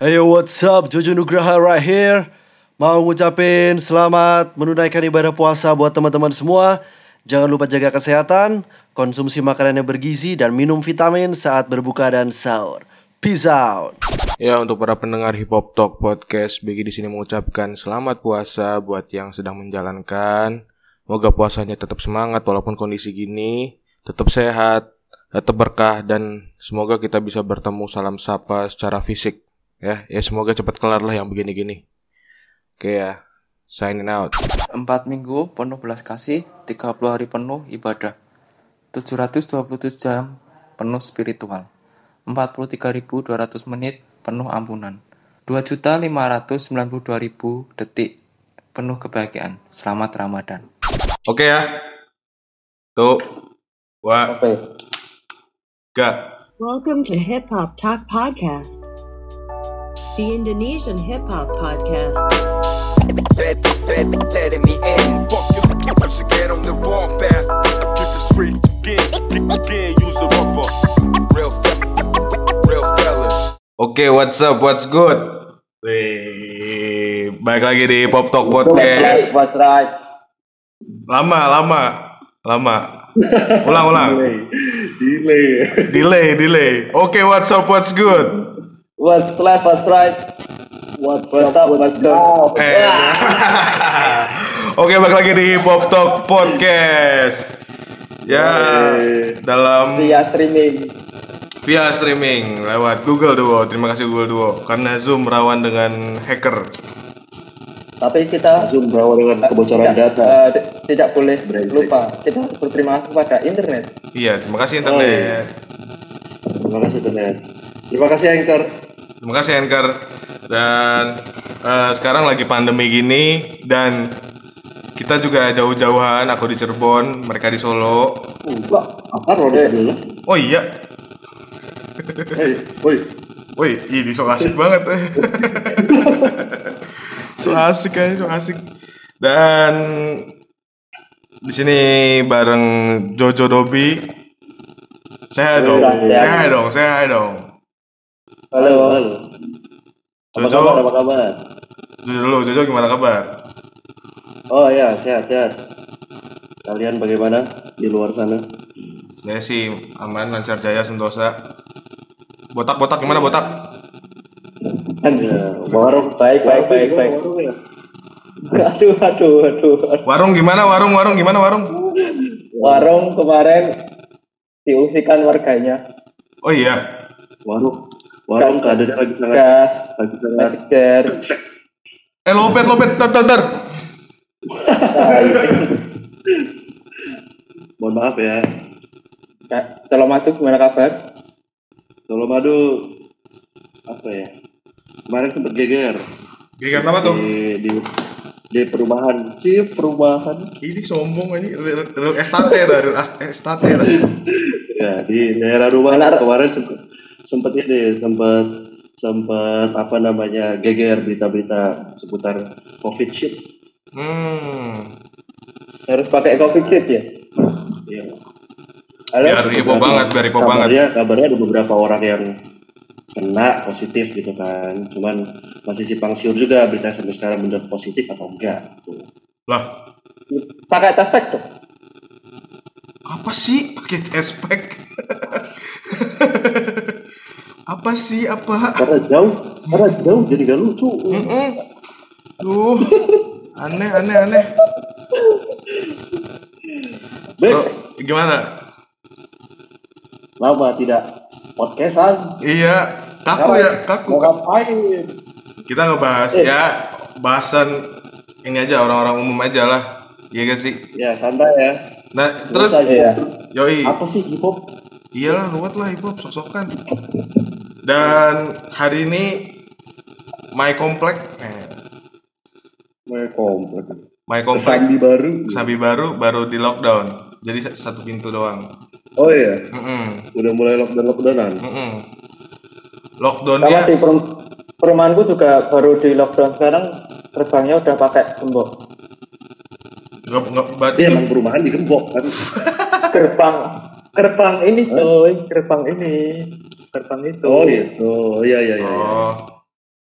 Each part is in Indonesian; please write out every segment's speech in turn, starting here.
Hey what's up, Jojo Nugraha right here. Mau ngucapin selamat menunaikan ibadah puasa buat teman-teman semua. Jangan lupa jaga kesehatan, konsumsi makanan yang bergizi, dan minum vitamin saat berbuka dan sahur. Peace out. Ya, untuk para pendengar Hip Hop Talk Podcast, Begi di sini mengucapkan selamat puasa buat yang sedang menjalankan. Semoga puasanya tetap semangat walaupun kondisi gini, tetap sehat, tetap berkah, dan semoga kita bisa bertemu salam sapa secara fisik. Ya semoga cepat kelar lah yang begini-gini. Oke ya, signing out. 4 minggu penuh belas kasih, 30 hari penuh ibadah, 727 jam penuh spiritual, 43.200 menit penuh ampunan, 2.592.000 detik penuh kebahagiaan. Selamat Ramadan. Oke ya. Tuh. Wah. Gak. Welcome to Hip Hop Talk Podcast, the Indonesian hip hop podcast. Letting me in. Fuck you, should get on the wrong path. Keep it straight again, use a rubber. Real fellas. Oke, what's up, what's good? Wih, balik lagi di Pop Talk Podcast. What's right? Lama. Ulang. Delay. Oke, what's up, what's good? What's left? What's right? What's up? What's good? Oke, balik lagi di Pop Talk Podcast. Ya, dalam via streaming lewat Google Duo. Terima kasih Google Duo karena Zoom rawan dengan hacker. Tapi kita Zoom berawan dengan kebocoran data. Tidak boleh lupa. Kita harus berterima kasih pada internet. Iya, terima kasih internet. Terima kasih internet. Terima kasih Anchor. Terima kasih Anchor. Dan sekarang lagi pandemi gini dan kita juga jauh-jauhan. Aku di Cirebon, mereka di Solo. Apa Rodi dulu? Oh iya. Woi, ini so asik banget. So asik. Dan di sini bareng Jojo Dobi. Saya dong. Halo. Jojo. Apa kabar? Jojo gimana kabar? Oh ya, sehat. Kalian bagaimana di luar sana? Saya sih aman, lancar jaya, sentosa. Botak gimana botak? Ya, warung Baik. Warung ya. Aduh. Warung gimana warung? Warung kemarin diungsikan warganya. Oh iya. Warung keadaannya lagi sangat Gas, sangat jar. Lopet, tar. Mohon maaf ya. Colomadu gimana kabar? Solo Madu apa ya? Kemarin sempat geger Geger apa tuh? di perumahan. Ini sombong ini real estate dah. Ya, di daerah rumah kemarin sempat apa namanya geger berita-berita seputar COVID shit. Harus pakai COVID sheet ya? Iya. Halo? Biar heboh banget. Kabarnya ada beberapa orang yang kena positif gitu kan. Cuman masih simpang siur juga berita sampai sekarang benar positif atau enggak gitu. Lah, Pakai taspek tuh. apa sih pakai aspek? Apa sih? Karena jauh jadi gak lucu. Duh, aneh. Bek, Gimana? lama tidak podcastan. Iya, kaku. Mau ngapain? Kita ngebahas ya bahasan ini aja orang-orang umum aja lah. Iya gak sih? Ya santai ya. Nah, terus Iya. yoi. Apa sih hip hop? Iyalah, ruwet lah hip hop sok-sokan. Dan hari ini My Komplek Kesambi baru di lockdown. Jadi satu pintu doang. Oh iya. Udah mulai lockdownan. Lockdownnya Sama di perumahanku juga baru di lockdown sekarang, gerbangnya udah pakai gembok. nggak berarti Dia emang perumahan digembok kan. Gerbang ini coy, gerbang itu. Oh gitu. Iya. Oh,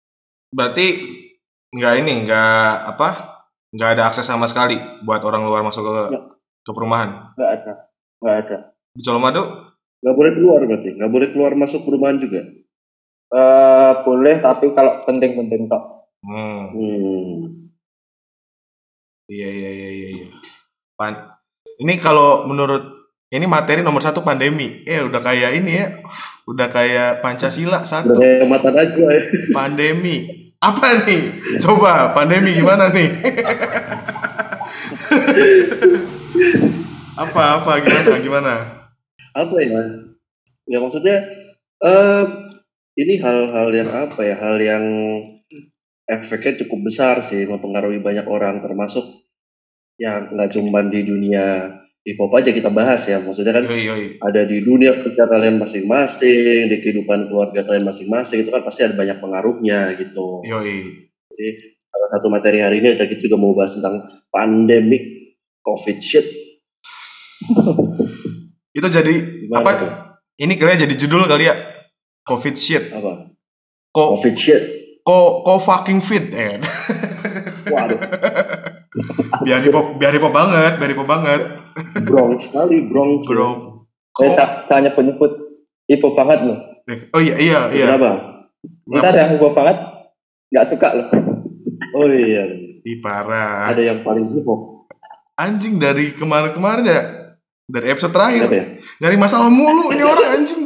Berarti nggak ada akses sama sekali buat orang luar masuk ke perumahan. Nggak ada. Di Colomadu? Nggak boleh keluar berarti, nggak boleh keluar masuk perumahan juga. Boleh, tapi kalau penting-penting tok. Iya. Ini kalau menurut ini materi nomor 1 pandemi. Udah kayak ini ya. Udah kayak Pancasila 1. Udah kayak mata najwa ya. Pandemi. Apa nih? Coba pandemi gimana nih? Apa gimana? Apa ya? Ya maksudnya ini hal-hal yang apa ya? Hal yang efeknya cukup besar sih, mempengaruhi banyak orang, termasuk yang nggak cuma di dunia hip hop aja kita bahas ya. Maksudnya kan ada di dunia kerja kalian masing-masing, di kehidupan keluarga kalian masing-masing, itu kan pasti ada banyak pengaruhnya gitu. Jadi salah satu materi hari ini kita juga mau bahas tentang pandemic COVID shit. Itu jadi Gimana apa? Tuh? Ini kira jadi judul kali ya. COVID shit. Apa? COVID shit. Ko fucking fit Waduh. biar hip hop banget. Bronx sekali, Bronx. Saya nyebut hip-hop banget loh. Oh iya. Kenapa? Kita ada yang hip-hop banget, nggak suka loh. Oh iya. Parah. Ada yang paling hip hop. Anjing dari kemarin ya. Dari episode terakhir. Ya? Nyari masalah mulu ini orang anjing.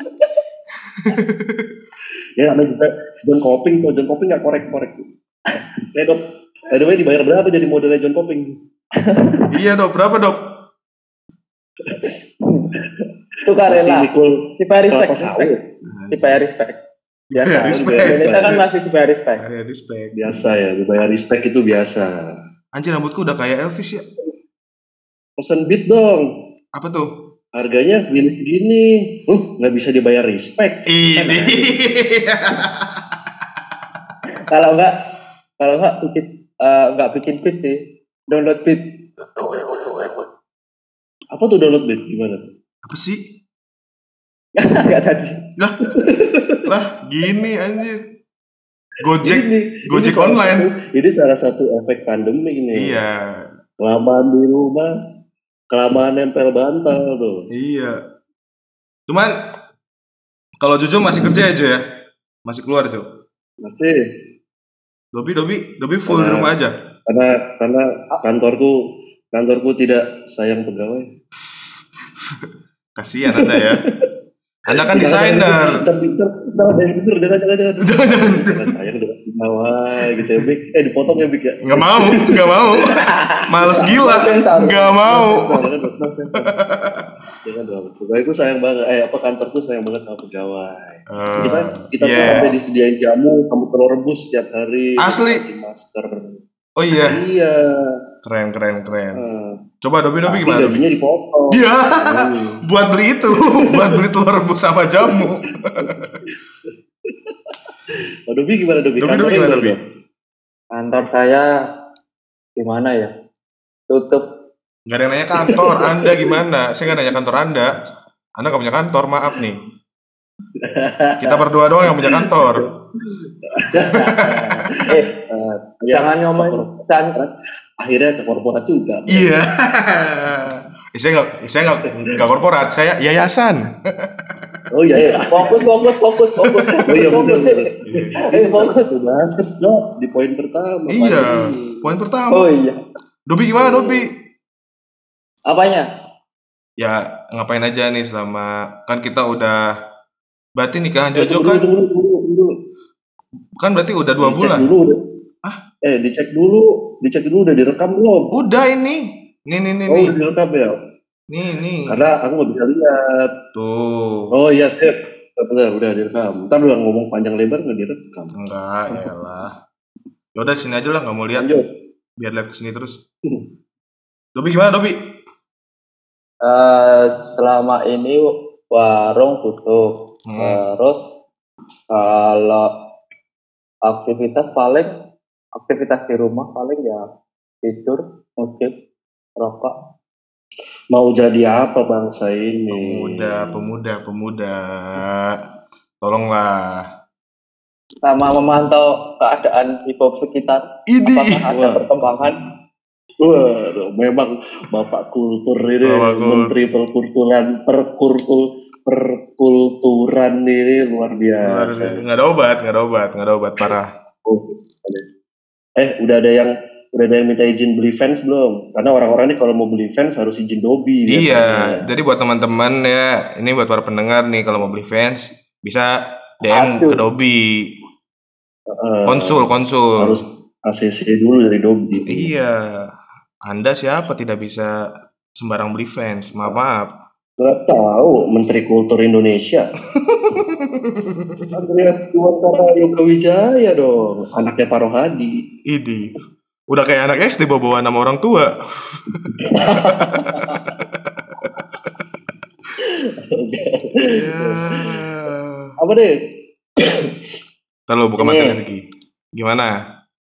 Ya ada juga John Coping nggak korek-korek. Dok, by the way dibayar berapa jadi modelnya John Coping? Iya dok, berapa dok? Itu karela. Dibayar respect. Biasa. Indonesia kan masih dibayar respect. Biasa ya, dibayar respect itu biasa. Anjir rambutku udah kayak Elvis ya. Pesen beat dong. Apa tuh? Harganya gini. Nggak bisa dibayar respect. Ini. Kalau nggak bikin beat sih, download beat. Apa tuh download beat? Gimana? Apa sih? Nggak tadi. Lah gini anjir. Gojek ini online. Ini salah satu efek pandemi nih. Iya. Kelamaan di rumah, kelamaan nempel bantal tuh. Iya. Cuman kalau Jojo masih kerja aja ya? Masih keluar Jo? Masih. Dobi full di rumah aja. Karena kantorku tidak sayang pegawai. Kasihan Anda ya. Anda kan desainer. Jangan sayang dengan pegawai gitu ya, Bik. Dipotong ya, Bik ya. Nggak mau. Males gila. Nggak mau. Jangan dong. Pegawaiku sayang banget. Kantorku sayang banget sama pegawai. Kita sampai disediain jamu, kamu telur rebus setiap hari. Asli. Kasih masker. Oh iya. Iya. Keren. Coba Dobi gimana? Gajinya dipotong. Iya. Buat beli telur rebus sama jamu. Dobi gimana Dobi? Kantor saya gimana ya? Tutup. Gak ada yang nanya kantor Anda gimana? Saya gak nanya kantor Anda gak punya kantor, maaf nih. Kita berdua doang yang punya kantor. Jangan ngomong. Akhirnya ke korporat juga. Iya. Saya nggak korporat, saya yayasan. Oh iya. Fokus. Oh iya Fokus. Basket dong di poin pertama. Iya. Poin pertama. Oh iya. Dobi gimana Dobi? Apanya? Ya ngapain aja nih selama kan kita udah berarti nikahan Jojo kan? Tunggu. Kan berarti udah 2 bulan. Dicek dulu udah direkam belum? Udah ini. Nih. Udah direkam ya. Nih. Karena aku nggak bisa lihat. Tuh. Oh iya, Step. Benar, udah direkam. Ntar udah ngomong panjang lebar nggak direkam. Enggak, yalah. Yaudah kesini aja lah, nggak mau lihat. Lanjut. Biar lihat kesini terus. Dobi gimana Dobi? Selama ini warung tutup. Terus kalau aktivitas di rumah paling ya tidur, musik, rokok. Mau jadi apa bangsa ini? Pemuda. Tolonglah. sama memantau keadaan hip hop sekitar. Idi. Apakah ada perkembangan? Waduh, memang Bapak Kultur ini, Bapak Kultur. Menteri Perkulturan ini luar biasa. Nggak ada obat parah. Udah ada yang minta izin beli fans belum? Karena orang-orang ini kalau mau beli fans harus izin Dobi. Iya, jadi buat teman-teman ya, ini buat para pendengar nih kalau mau beli fans bisa DM ke Dobi. Konsul. Harus ACC dulu dari Dobi. Iya. Anda siapa tidak bisa sembarang beli fans? Maaf. Gak tahu Menteri Kultur Indonesia. Andreas Tuantara Yoga Wijaya dong, anaknya Pak Rohadi. Idi. Udah kayak anak SD bawa nama orang tua. Ya. Apa deh? Terlalu buka materi lagi. Gimana?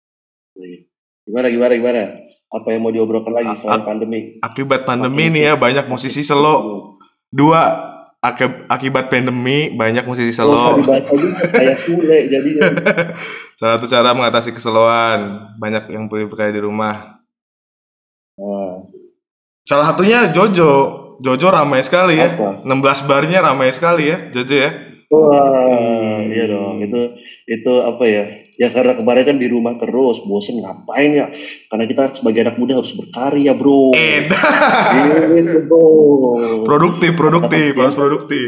Gimana? Apa yang mau diobrolkan lagi selain pandemi? Akibat pandemi nih ya banyak musisi selo. 2 akibat pandemi banyak musisi Kalau usah selo. dibaca juga kayak Sule jadinya. Salah satu cara mengatasi keseloan, banyak yang bekerja di rumah. Nah, Salah satunya Jojo. Jojo ramai sekali ya. Apa? 16 barnya ramai sekali ya, Jojo ya. wah, iya dong. Itu apa ya? Ya karena kemarin kan di rumah terus, bosen ngapain ya? Karena kita sebagai anak muda harus berkarya, bro. Gitu, bro. Produktif, harus produktif.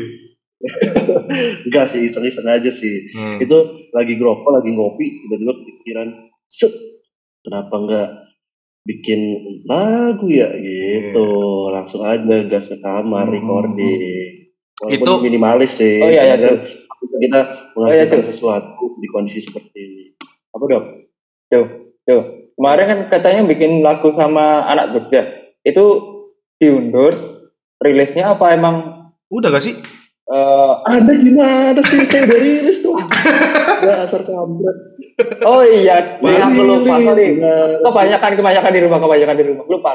Enggak sih, iseng-iseng aja sih. Itu lagi ngerokok, lagi ngopi, tiba-tiba kepikiran, kenapa enggak bikin lagu ya gitu. Langsung aja gas ke kamar recording. Walaupun Itu- minimalis sih. Oh, iya, kan kita menghasilkan Cuk. sesuatu di kondisi seperti ini. Apa dong? Tuh. Kemarin kan katanya bikin lagu sama anak Jogja. Itu diundur. Rilisnya apa emang Udah gak sih? Anda gimana sih? Saya udah rilis tuh. Ya asal kampret. oh iya, aku lupa sorry. Nah, Kebanyakan di rumah. Lupa.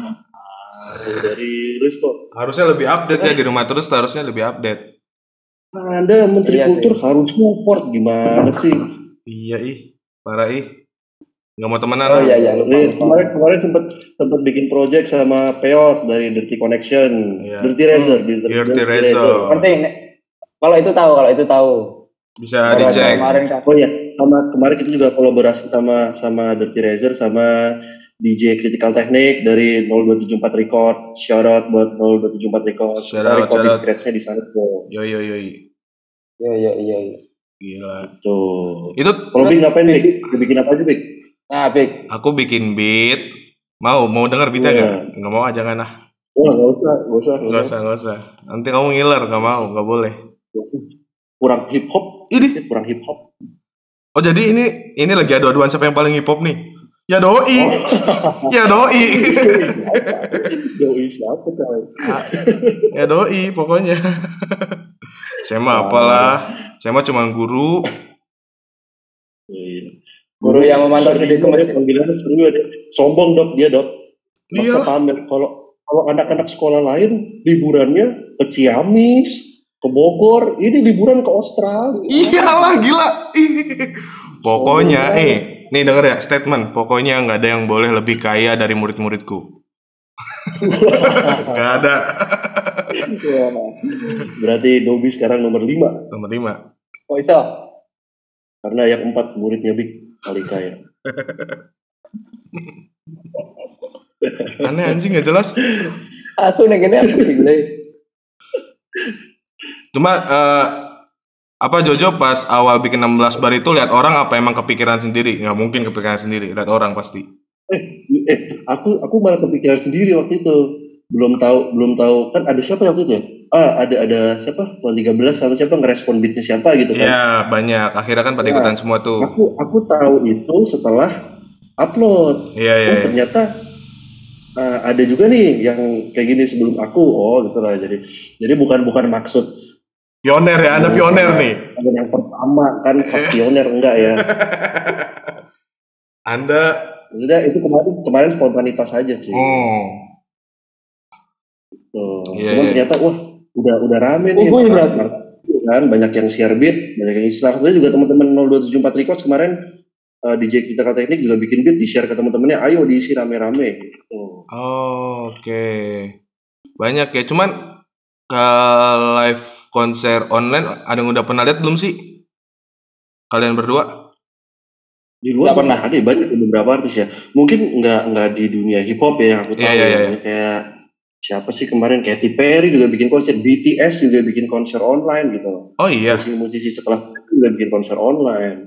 udah rilis kok. Harusnya lebih update ya di rumah terus, harusnya lebih update. Anda Menteri Iya, Kultur harus support gimana sih? Iya parah nggak mau temenan Oh lah. iya, lupa. Kemarin sempat bikin project sama Peot dari Dirty Connection, Iya. Dirty Razor, Dirty Razor. Penting. Kalau itu tahu. Bisa Kalau dicek. Kemarin kan. Oh ya, sama kemarin kita juga kolaborasi sama Dirty Razor sama DJ Critical Technique dari 0274 Record. Shout out buat 0274 Record. Shout Kita out. recording scratch-nya di sana tuh. Yo. Iya. Gila. Tuh. Itu Kalau Big ngapain Big? Bikin apa aja Big? Nah, Big. aku bikin beat. Mau denger beatnya Iya. gak? Nggak mau, jangan lah. Wah, nggak usah. Nanti kamu ngiler, nggak mau, nggak boleh. Kurang hip hop. Ini. Kurang hip hop. Oh jadi ini lagi adu-aduan siapa yang paling hip hop nih? Ya doi. Ya doi. Doi siapa coy? Ya doi pokoknya. Saya mah apalah. Saya mah cuma guru. Iya. Guru yang memantau Sering jadi banget, panggilannya sering banget. Sombong dok dia dok. Maksa Iya. pamer. Kalau anak-anak sekolah lain liburannya ke Ciamis, ke Bogor, ini liburan ke Australia. Iyalah gila. Pokoknya nih denger ya statement. Pokoknya nggak ada yang boleh lebih kaya dari murid-muridku. Nggak ada. Wah, berarti Dobi sekarang nomor 5 Nomor 5. Kok iso? karena yang 4 muridnya Big paling kaya. Aneh anjing nggak jelas. Asu nih gini aku gile. Cuma apa Jojo pas awal bikin 16 bar itu lihat orang apa emang kepikiran sendiri? Nggak mungkin kepikiran sendiri, lihat orang pasti. Aku malah kepikiran sendiri waktu itu. Belum tahu kan ada siapa waktu itu ya? Ada siapa? Tuan 13 sama siapa ngerespon beatnya siapa gitu kan? Iya banyak. Akhirnya kan pada ikutan semua tuh. Aku tahu itu setelah upload. Iya. Ternyata ada juga nih yang kayak gini sebelum aku. Oh gitu lah. Jadi bukan maksud Pioner ya, Anda pioner nih. yang pertama kan pioner enggak ya? Anda. Maksudnya itu kemarin spontanitas aja sih. Tuh. Iya, Cuman iya. ternyata wah udah rame nih. Berarti. kan, banyak yang share beat, banyak yang isi. Salah satunya juga teman-teman 0274 Records kemarin DJ kita kata teknik juga bikin beat, di-share ke teman-temannya, ayo diisi rame-rame gitu. Oh, oke. Banyak ya, cuman ke live konser online ada yang udah pernah lihat belum sih? Kalian berdua? Di luar Nggak pernah. ada banyak beberapa artis ya. Mungkin nggak di dunia hip hop ya yang aku tahu. Iya, iya, ya. iya. Kayak siapa sih kemarin, Katy Perry juga bikin konser, BTS juga bikin konser online gitu loh. Oh iya. Musisi sekelas itu juga bikin konser online.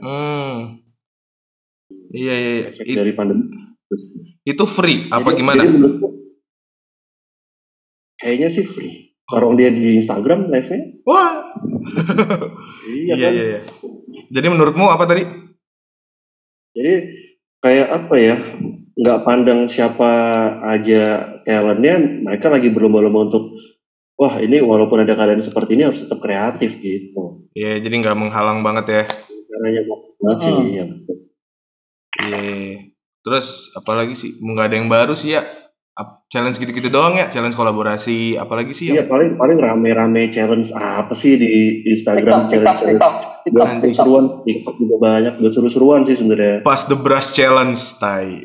Iya. Efek dari pandemi. Itu free apa Jadi gimana? menurutku kayaknya sih free. Kalau dia di Instagram live-nya, Wah. iya kan. Iya. Jadi menurutmu apa tadi? Jadi kayak apa ya? Nggak pandang siapa aja talentnya, mereka lagi berlomba-lomba untuk wah ini walaupun ada keadaan seperti ini harus tetap kreatif gitu. Iya, jadi nggak menghalang banget ya. Caranya masih ya. Iya. Terus apalagi sih? Nggak ada yang baru sih ya. Challenge gitu-gitu doang ya. Challenge kolaborasi. Apalagi sih Iya ya? paling rame-rame challenge apa sih di Instagram, TikTok. buat seru-seruan. TikTok juga banyak buat seru-seruan sih sebenarnya. Pass the brush challenge, tai.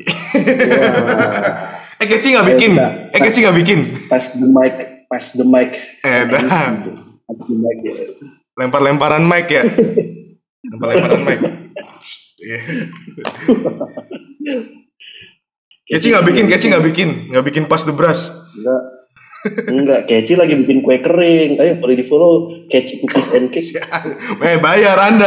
Wah, Keci nggak bikin? Keci nggak bikin? pass the mic. Dah. Pass the mic ya. Lempar-lemparan mic ya. Lempar-lemparan mic. Iya. Keci nggak bikin pass the brush. Enggak, Keci lagi bikin kue kering. Ayo boleh di follow Keci Cookies and Cake. Bayar Anda.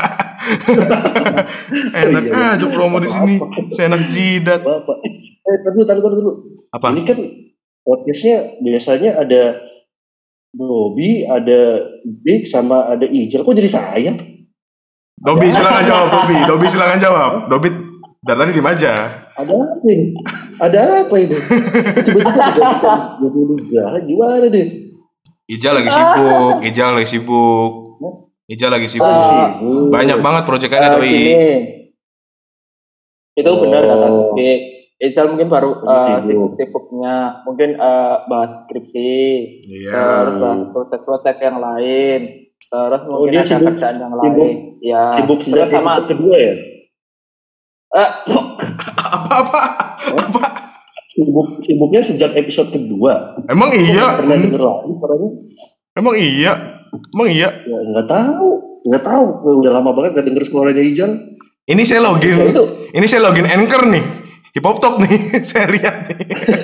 Enak aja promo di sini. Seenak jidat. Bapak. Taruh dulu. Apa? Ini kan podcastnya biasanya ada Dobi, ada Big, sama ada Ijal. Kok jadi saya? Dobi silakan jawab. Dobi dari tadi diem aja. Ada apa ini? Tiba-tiba jadi gimana deh? Ijal lagi sibuk. Banyak banget proyekannya doi. Gini. Itu benar kata Sibik. Ijal mungkin baru sibuk-sibuknya, mungkin bahas skripsi, Iya. terus bahas proyek-proyek yang lain, terus mungkin dia ada kerjaan yang lain. Ya. Sibuk sejak Terus sama episode kedua ya? Apa? Sibuknya sejak episode kedua. Emang iya? Pernah denger lagi suaranya? Emang iya? Ya nggak tahu. Udah lama banget gak denger suaranya Ijal. Ini saya login Anchor nih. Hip Hop Talk nih. Saya lihat nih.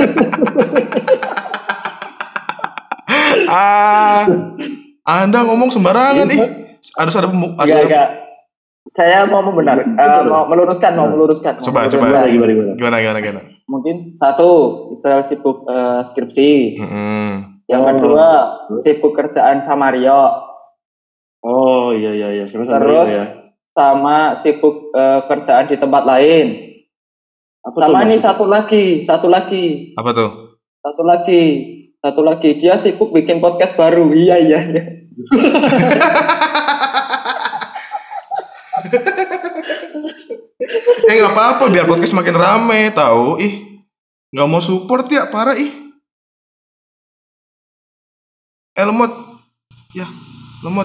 Anda ngomong sembarangan nih. Harus ada Enggak. Saya mau meluruskan. Coba. Gimana? Mungkin satu, Ijal sibuk skripsi. Yang kedua, sibuk kerjaan sama Rio. Oh iya. Terus sama sibuk kerjaan di tempat lain. Apa Sama tuh nih maksudnya? satu lagi. Apa tuh? Satu lagi dia sibuk bikin podcast baru. Iya. Nggak apa-apa biar podcast makin rame tahu. Nggak mau support ya, parah lemot. Ya, lemot.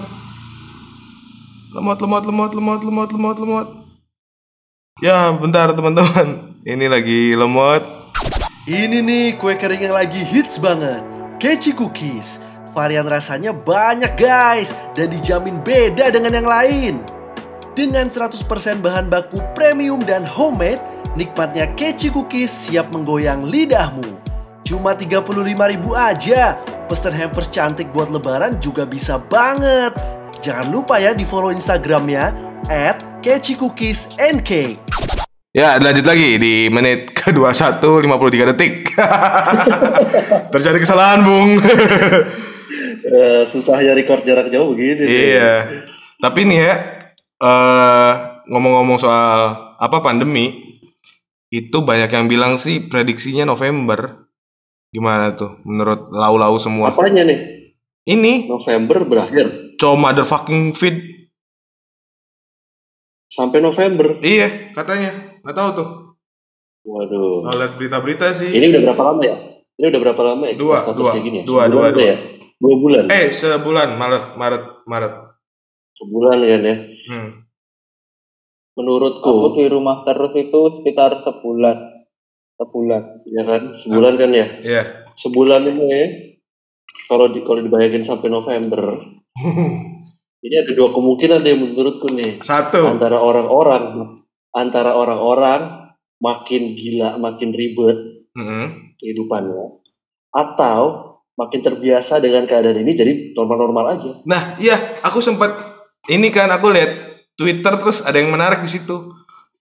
Ya, bentar teman-teman. Ini lagi lemot. Ini nih kue kering yang lagi hits banget, Keci Cookies. Varian rasanya banyak guys, dan dijamin beda dengan yang lain. Dengan 100% bahan baku premium dan homemade, nikmatnya Keci Cookies siap menggoyang lidahmu. Cuma 35.000 aja. Pesen hampers cantik buat lebaran juga bisa banget. Jangan lupa ya di follow Instagramnya @KeciCookiesandCake. Ya, lanjut lagi di menit ke-21 53 detik. Terjadi kesalahan, Bung. Susahnya record jarak jauh begini. Iya. Tapi nih ya, ngomong-ngomong soal pandemi, itu banyak yang bilang sih prediksinya November. Gimana tuh menurut lau-lau semua? Apanya nih? Ini November berakhir. motherfucking feed. Sampai November. Iya, katanya. Nggak tahu tuh. Waduh. Kalau lihat berita-berita sih. Ini udah berapa lama ya? Dua. Status kayak gini ya? Dua. 2 bulan. Sebulan, Maret. Sebulan kan ya. Menurutku. Aku di rumah terus itu sekitar sebulan. Ya kan, sebulan kan ya. Iya. Sebulan ini ya, kalau dibayangin sampai November, ini ada dua kemungkinan deh menurutku nih. Satu. Antara orang-orang makin gila, makin ribet kehidupannya, atau makin terbiasa dengan keadaan ini jadi normal-normal aja. Nah, iya, aku sempat ini kan aku lihat Twitter terus ada yang menarik di situ.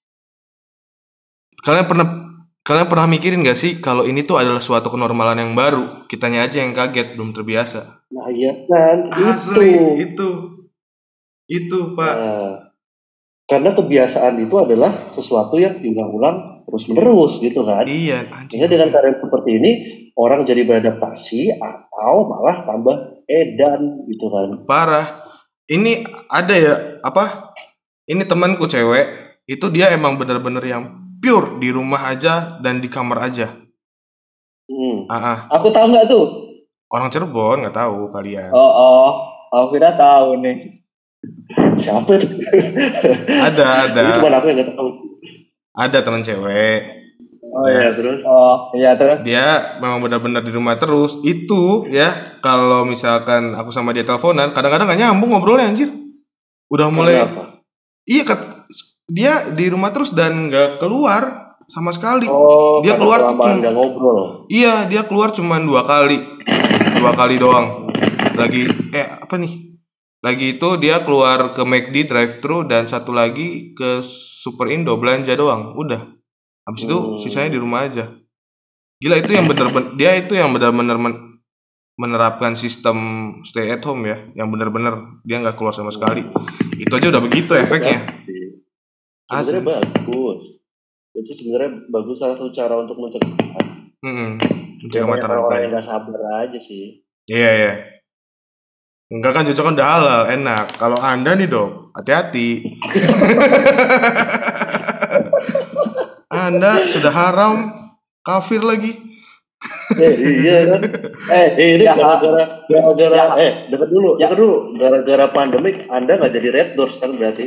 Kalian pernah mikirin gak sih kalau ini tuh adalah suatu kenormalan yang baru? Kitanya aja yang kaget, belum terbiasa. Nah iya kan, Asli, itu Pak. Karena kebiasaan itu adalah sesuatu yang diulang-ulang terus-menerus gitu kan. Iya. Sehingga dengan keadaan seperti ini, orang jadi beradaptasi atau malah tambah edan gitu kan. Parah. Ini ada ya, ini temanku cewek, itu dia emang bener-bener yang pure di rumah aja dan di kamar aja. Aku tahu nggak tuh? Orang Cirebon, nggak tahu kalian. Aku kira tahu nih. Siapa itu? Ada. Ini cuma aku yang nggak tahu. Ada teman cewek. Terus? Terus? Dia memang benar-benar di rumah terus. Itu ya, kalau misalkan aku sama dia teleponan, kadang-kadang nggak nyambung ngobrolnya anjir. Udah mulai. Kenapa? Iya, dia di rumah terus dan nggak keluar sama sekali. Dia karena keluar kelamaan nggak ngobrol. Iya, dia keluar cuma 2 kali doang. Lagi itu dia keluar ke McD drive-thru dan satu lagi ke Super Indo belanja doang. Udah. Habis itu sisanya di rumah aja. Gila, itu yang benar-benar menerapkan sistem stay at home ya, yang benar-benar dia nggak keluar sama sekali. Itu aja udah begitu efeknya. Sebenarnya bagus. Itu sebenarnya bagus, salah satu cara untuk mencegah. Mencegah mata rantai. Orang yang nggak sabar aja sih. Iya. Enggak kan, cocok kan udah halal, enak. Kalau Anda nih Dok, hati-hati. Anda sudah haram, kafir lagi. Iya kan. Ini gara-gara dekat dulu. Gara-gara pandemik Anda nggak jadi Red Doors kan berarti.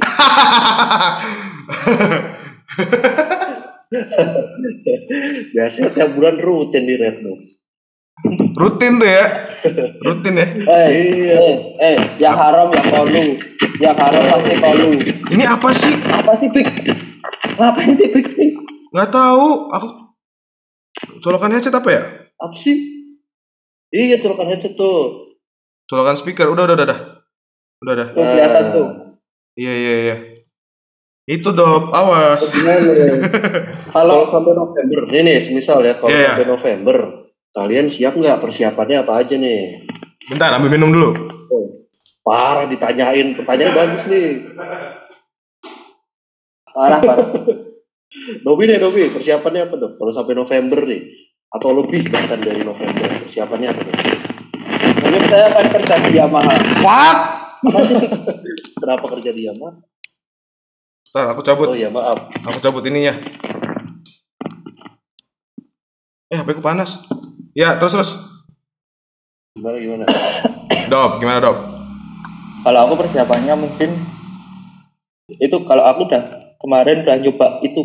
Biasanya tiap bulan rutin di Red Doors. Rutin tuh ya. Rutin ya. Yang haram yang kolu. Yang haram pasti kolu. Ini apa sih? Pik? Ngapain sih Pik? Nggak tahu. Aku colokan headset apa ya? Apa sih? Iya, colokan headset tuh. Colokan speaker. Udah. Tuh kelihatan tuh. Iya. Itu Dop, awas. Kalau sampai November, ini semisal ya, kalau sampai November, kalian siap nggak, persiapannya apa aja nih? Bentar, ambil minum dulu. Parah, ditanyain, pertanyaannya bagus nih. Parah. Dobi, persiapannya apa Dok? Kalau sampai November nih, atau lebih bahkan dari November, persiapannya apa Dok? Mungkin saya akan kerja di Yamaha. Fuck! Kenapa kerja di Yamaha? Ntar aku cabut. Oh iya, maaf. Aku cabut ininya. HP ku panas. Ya, terus. Gimana? Dop, gimana Dop? Kalau aku persiapannya mungkin itu, kalau aku kemarin udah nyoba itu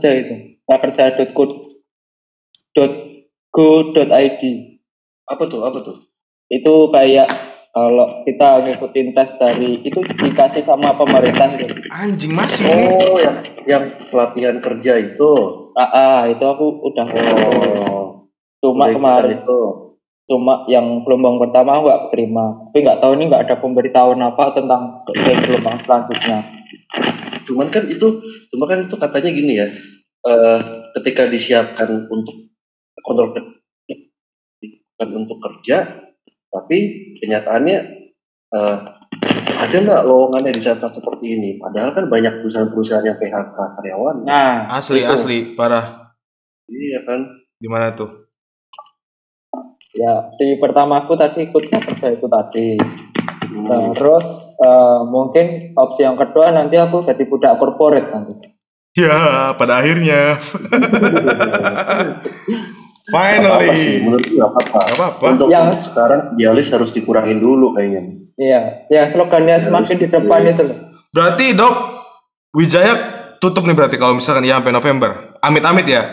prakerja.go.id. Apa tuh? Itu kayak kalau kita ngikutin tes dari itu dikasih sama pemerintah gitu. Anjing masih. Oh, yang pelatihan kerja itu. Itu aku udah. Cuma kemarin itu. Cuma yang gelombang pertama aku nggak terima. Tapi nggak tahu ini nggak ada pemberitahuan apa tentang gelombang selanjutnya. Cuma kan itu katanya gini ya. Ketika disiapkan untuk kontrol untuk kerja, tapi kenyataannya ada nggak lowongannya di saat-saat seperti ini? Padahal kan banyak perusahaan-perusahaan yang PHK karyawan. Nah, asli parah. Iya kan? Gimana tuh? Ya, di pertama aku tadi ikut kerja itu tadi. Terus mungkin opsi yang kedua nanti aku jadi budak korporat nanti. Ya, pada akhirnya. Finally. Apa sih? Menurutku nggak apa-apa. Gak apa-apa. Untuk Yang- sekarang dialis harus dikurangin dulu kayaknya. Iya, yang slogannya semakin di depan itu loh. Berarti Dok, Wijaya tutup nih berarti kalau misalkan ya sampai November. Amit-amit ya.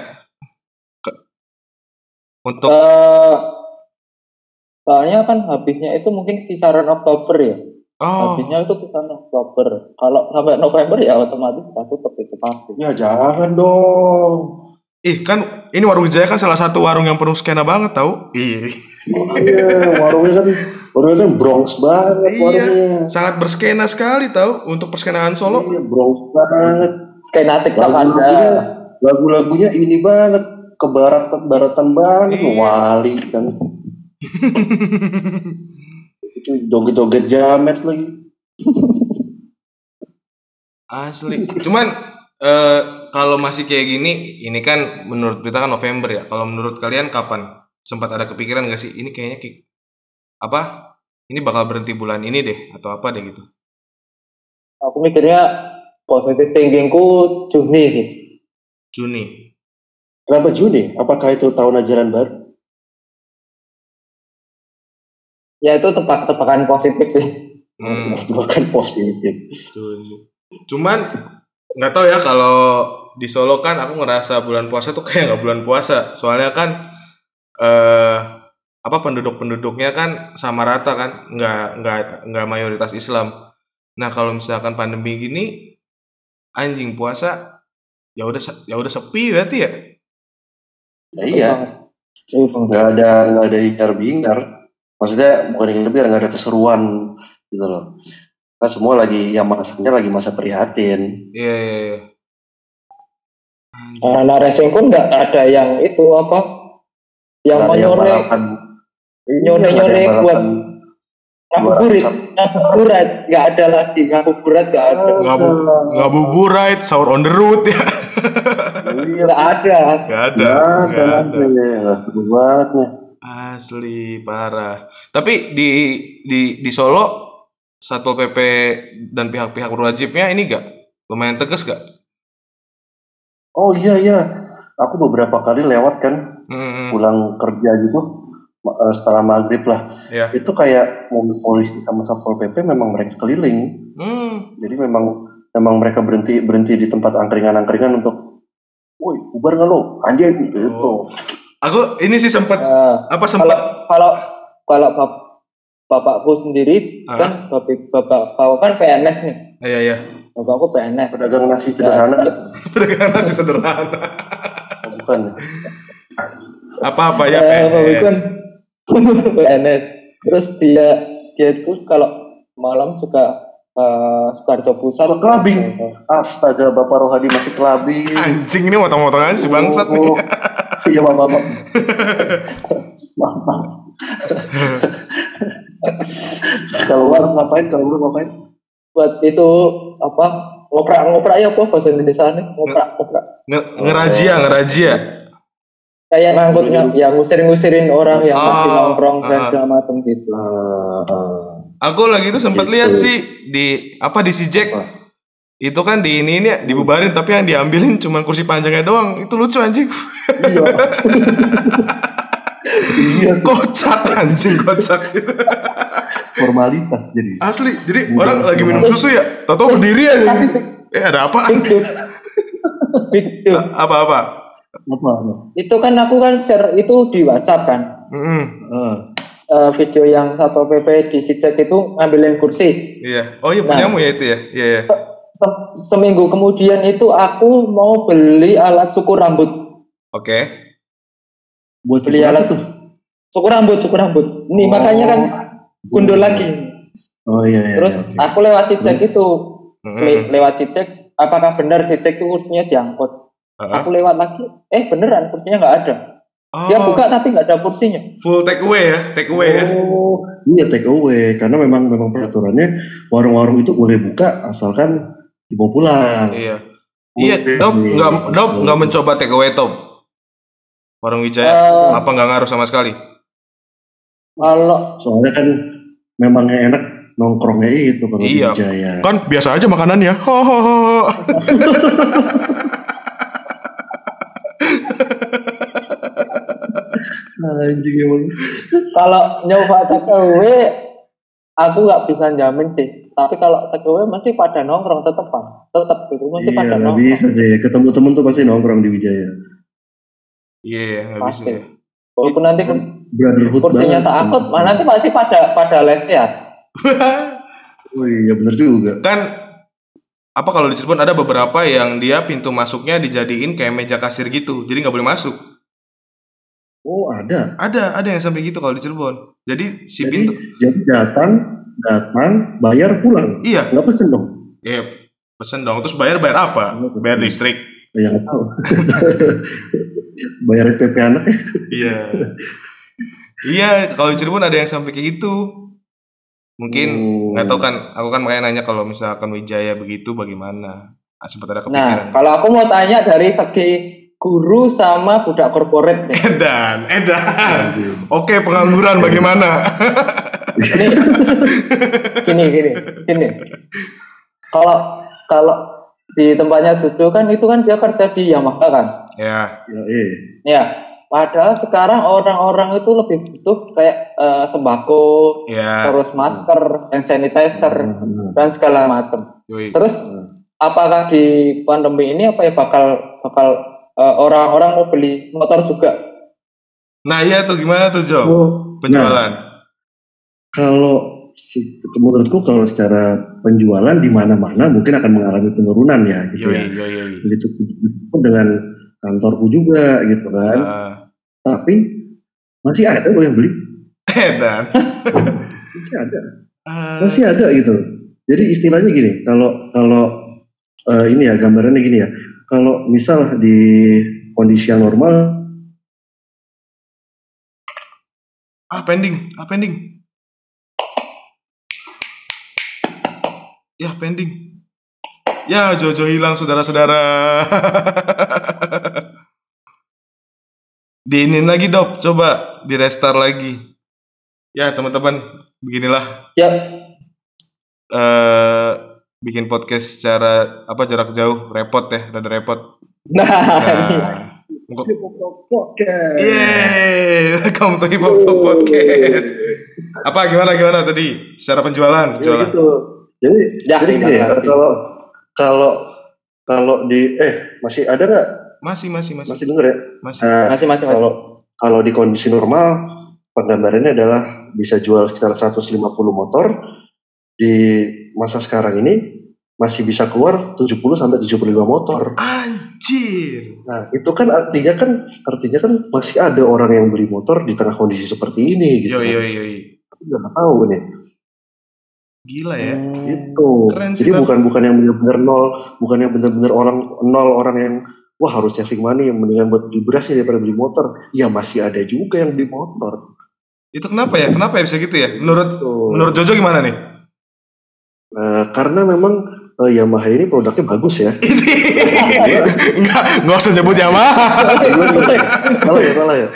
Untuk Soalnya kan habisnya itu mungkin kisaran Oktober ya. Habisnya itu kisaran Oktober. Kalau sampai November ya otomatis kita tutup itu pasti. Ya jangan dong. kan ini Warung Wijaya kan salah satu warung yang penuh skena banget tau. Iya, warungnya kan Bronx banget warungnya. Sangat berskena sekali tau untuk perskenaan Solo. Iya, Bronx banget. Skena TikTok Lagu-lagunya, ada. lagu-lagunya ini banget, baratan banget, Wali kan. Itu joget-joget jamet lagi. Asli. Cuman kalau masih kayak gini, ini kan menurut kita kan November ya. Kalau menurut kalian kapan? Sempat ada kepikiran gak sih? Ini kayaknya ini bakal berhenti bulan ini deh atau apa deh gitu. Aku mikirnya positive thinkingku Juni sih. Juni. Kenapa Juni? Apakah itu tahun ajaran baru? Ya itu tebakan positif sih. Bukan positif. Juni. Cuman nggak tahu ya kalau di Solo kan aku ngerasa bulan puasa tuh kayak nggak bulan puasa. Soalnya kan penduduknya kan sama rata kan, nggak mayoritas Islam. Nah kalau misalkan pandemi gini, anjing puasa ya udah sepi berarti ya. Ya iya. Nggak ada hingar-bingar. Maksudnya bukan hingar-bingar, nggak ada keseruan gitu loh. Kan semua masanya lagi masa prihatin. Iya. Anak racing pun nggak ada yang itu yang mau nyone buat ngabuburit nggak ada lagi, ngabuburit nggak ada. Ngabuburit, sahur on the road ya. Nggak ada. Nggak ada. Nggak seru banget nih. Asli parah. Tapi di Solo Satpol PP dan pihak-pihak berwajibnya ini lumayan tegas gak? Oh iya. Aku beberapa kali lewat kan, pulang kerja gitu, setelah maghrib lah. Iya. Itu kayak mobil polisi sama Satpol PP memang mereka keliling. Jadi memang mereka berhenti di tempat angkringan untuk, woi bubar nggak lo, anjing gitu. Aku ini sih sempat kalau bapakku sendiri kan bapakku kan PNS nih. Iya. Bapakku PNS. Pedagang nasi sederhana. Pedagang nasi sederhana. Bukan. Apa ya Bapakku kan PNS. Terus dia itu kalau malam suka Sukarjo Pusat kelabing. Astaga, Bapak Rohadi masih kelabing. Anjing ini motong-motongan si bangsat nih. Iya, maaf. Kalau lu ngapain? Buat itu ngoprak ya bahasa Indonesia nih, ngoprak. Ngerajia. Kayak ngangkutnya ya ngusirin orang yang masih nongkrong dan segala macam gitu. Aku lagi itu sempat lihat sih di si Jack. Itu kan di ini dibubarin tapi yang diambilin cuma kursi panjangnya doang. Itu lucu anjing. Iya. Kocak. Formalitas jadi. Asli. Jadi orang lagi minum susu ya, tahu berdiri aja. Ada apaan? Itu. Apa? Itu kan aku kan share itu di WhatsApp kan. Video yang Satpol PP di Sijak itu ngambilin kursi. Iya. Oh iya punyamu ya itu ya. Iya. Seminggu kemudian itu aku mau beli alat cukur rambut. Oke. Buat beli alat tuh. Cukur rambut. Nih makanya kan gundul lagi. Oh iya. Terus aku lewat Sijak itu. Lewat Sijak, apakah benar Sijak itu kursinya diangkut? Aku lewat lagi, beneran kursinya nggak ada. Dia buka tapi nggak ada kursinya. Full take away ya. Oh, iya take away karena memang peraturannya warung-warung itu boleh buka asalkan dibawa pulang. Iya. Dop nggak mencoba take away Top. Warung Wijaya apa nggak ngaruh sama sekali? Soalnya kan memangnya enak nongkrongnya itu kalau Wijaya. Kan biasa aja makanannya. Anjing emang. Kalau nyoba takeaway, aku nggak bisa jamin sih. Tapi kalau takeaway masih pada nongkrong tetep gitu masih pada Iya, nongkrong. bisa sih. Ketemu temen tuh pasti nongkrong di Wijaya. Iya, nggak bisa. Pasti. Walaupun nanti Brotherhood kursinya banget. tak angkut, nanti pasti pada les ya. Oh iya bener juga. Kan apa kalau di Cirebon ada beberapa yang dia pintu masuknya dijadiin kayak meja kasir gitu, jadi nggak boleh masuk. Oh ada. Ada yang sampai gitu kalau di Cirebon. Jadi si Jadi, pintu, jadi datang, bayar pulang. iya, Nggak pesen dong. ya pesen dong. Terus bayar apa? Bayar listrik. Ya nggak tahu. Bayar PP anak ya. Iya. Iya, kalau di Cirebon ada yang sampai kayak gitu. Mungkin nggak tahu kan. Aku kan makanya nanya kalau misalkan Wijaya begitu bagaimana? Sempat ada kepikiran. Nah, kalau aku mau tanya dari segi guru sama budak korporat nih. Edan. Oke, pengangguran bagaimana? Gini. Kalau di tempatnya Jojo kan itu kan dia kerja di Yamaha kan. Ya. Ya. Padahal sekarang orang-orang itu lebih butuh kayak sembako, Ya. terus masker, hand sanitizer dan segala macam. Yoi. Terus apakah di pandemi ini apa ya bakal orang-orang mau beli motor juga? Nah, iya tuh gimana tuh, Jo? Penjualan. Kalau menurutku kalau secara penjualan di mana-mana mungkin akan mengalami penurunan ya gitu ya. Yoi. Begitu dengan kantorku juga gitu kan. Tapi masih ada loh yang beli. Edan. Masih ada gitu. Jadi istilahnya gini, kalau ini ya gambarannya gini ya. Kalau misal di kondisi yang normal Pending. Ya, pending. Ya, Jojo hilang, saudara-saudara. Diinin lagi, Dop. Coba di restart lagi. Ya, teman-teman, beginilah. Ya. Bikin podcast secara jarak jauh, repot ya, rada repot. Nah. podcast. Yeay, welcome to Hip Hop Talk Podcast. Apa gimana tadi secara penjualan? Ya gitu. Jadi gini ya, kalau di masih ada nggak? Masih Denger ya? Masih. Masih. Kalau di kondisi normal, penggambarannya adalah bisa jual sekitar 150 motor. Di masa sekarang ini masih bisa keluar 70 sampai 75 motor. Anjir. Nah, itu kan artinya kan masih ada orang yang beli motor di tengah kondisi seperti ini gitu. Yoi. Tapi nggak tahu nih. Gila ya. Itu. Keren sih, Jadi bukan yang benar-benar nol, bukan yang benar-benar orang yang wah harus saving money yang mendingan buat beli beras daripada beli motor. Ya masih ada juga yang beli motor. Itu kenapa ya? Kenapa ya bisa gitu ya? Menurut Jojo gimana nih? Karena memang Yamaha ini produknya bagus ya. Nggak usah nyebut Yamaha. Salah ya.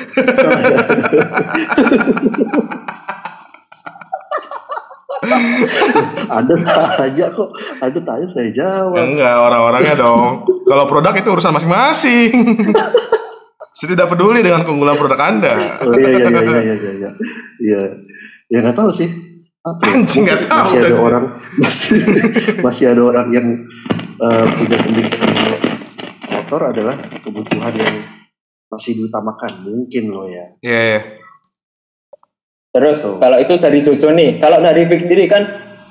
Ada tanya saya jawab. Enggak, orang-orangnya dong. Kalau produk itu urusan masing-masing. Saya tidak peduli dengan keunggulan produk Anda. Oh iya. Iya. Ya nggak tahu sih. Anjing nggak tahu. Masih ada orang yang punya pemikiran motor adalah kebutuhan yang masih diutamakan mungkin loh ya. Iya. Terus kalau itu dari Jojo nih, kalau dari Vic sendiri kan,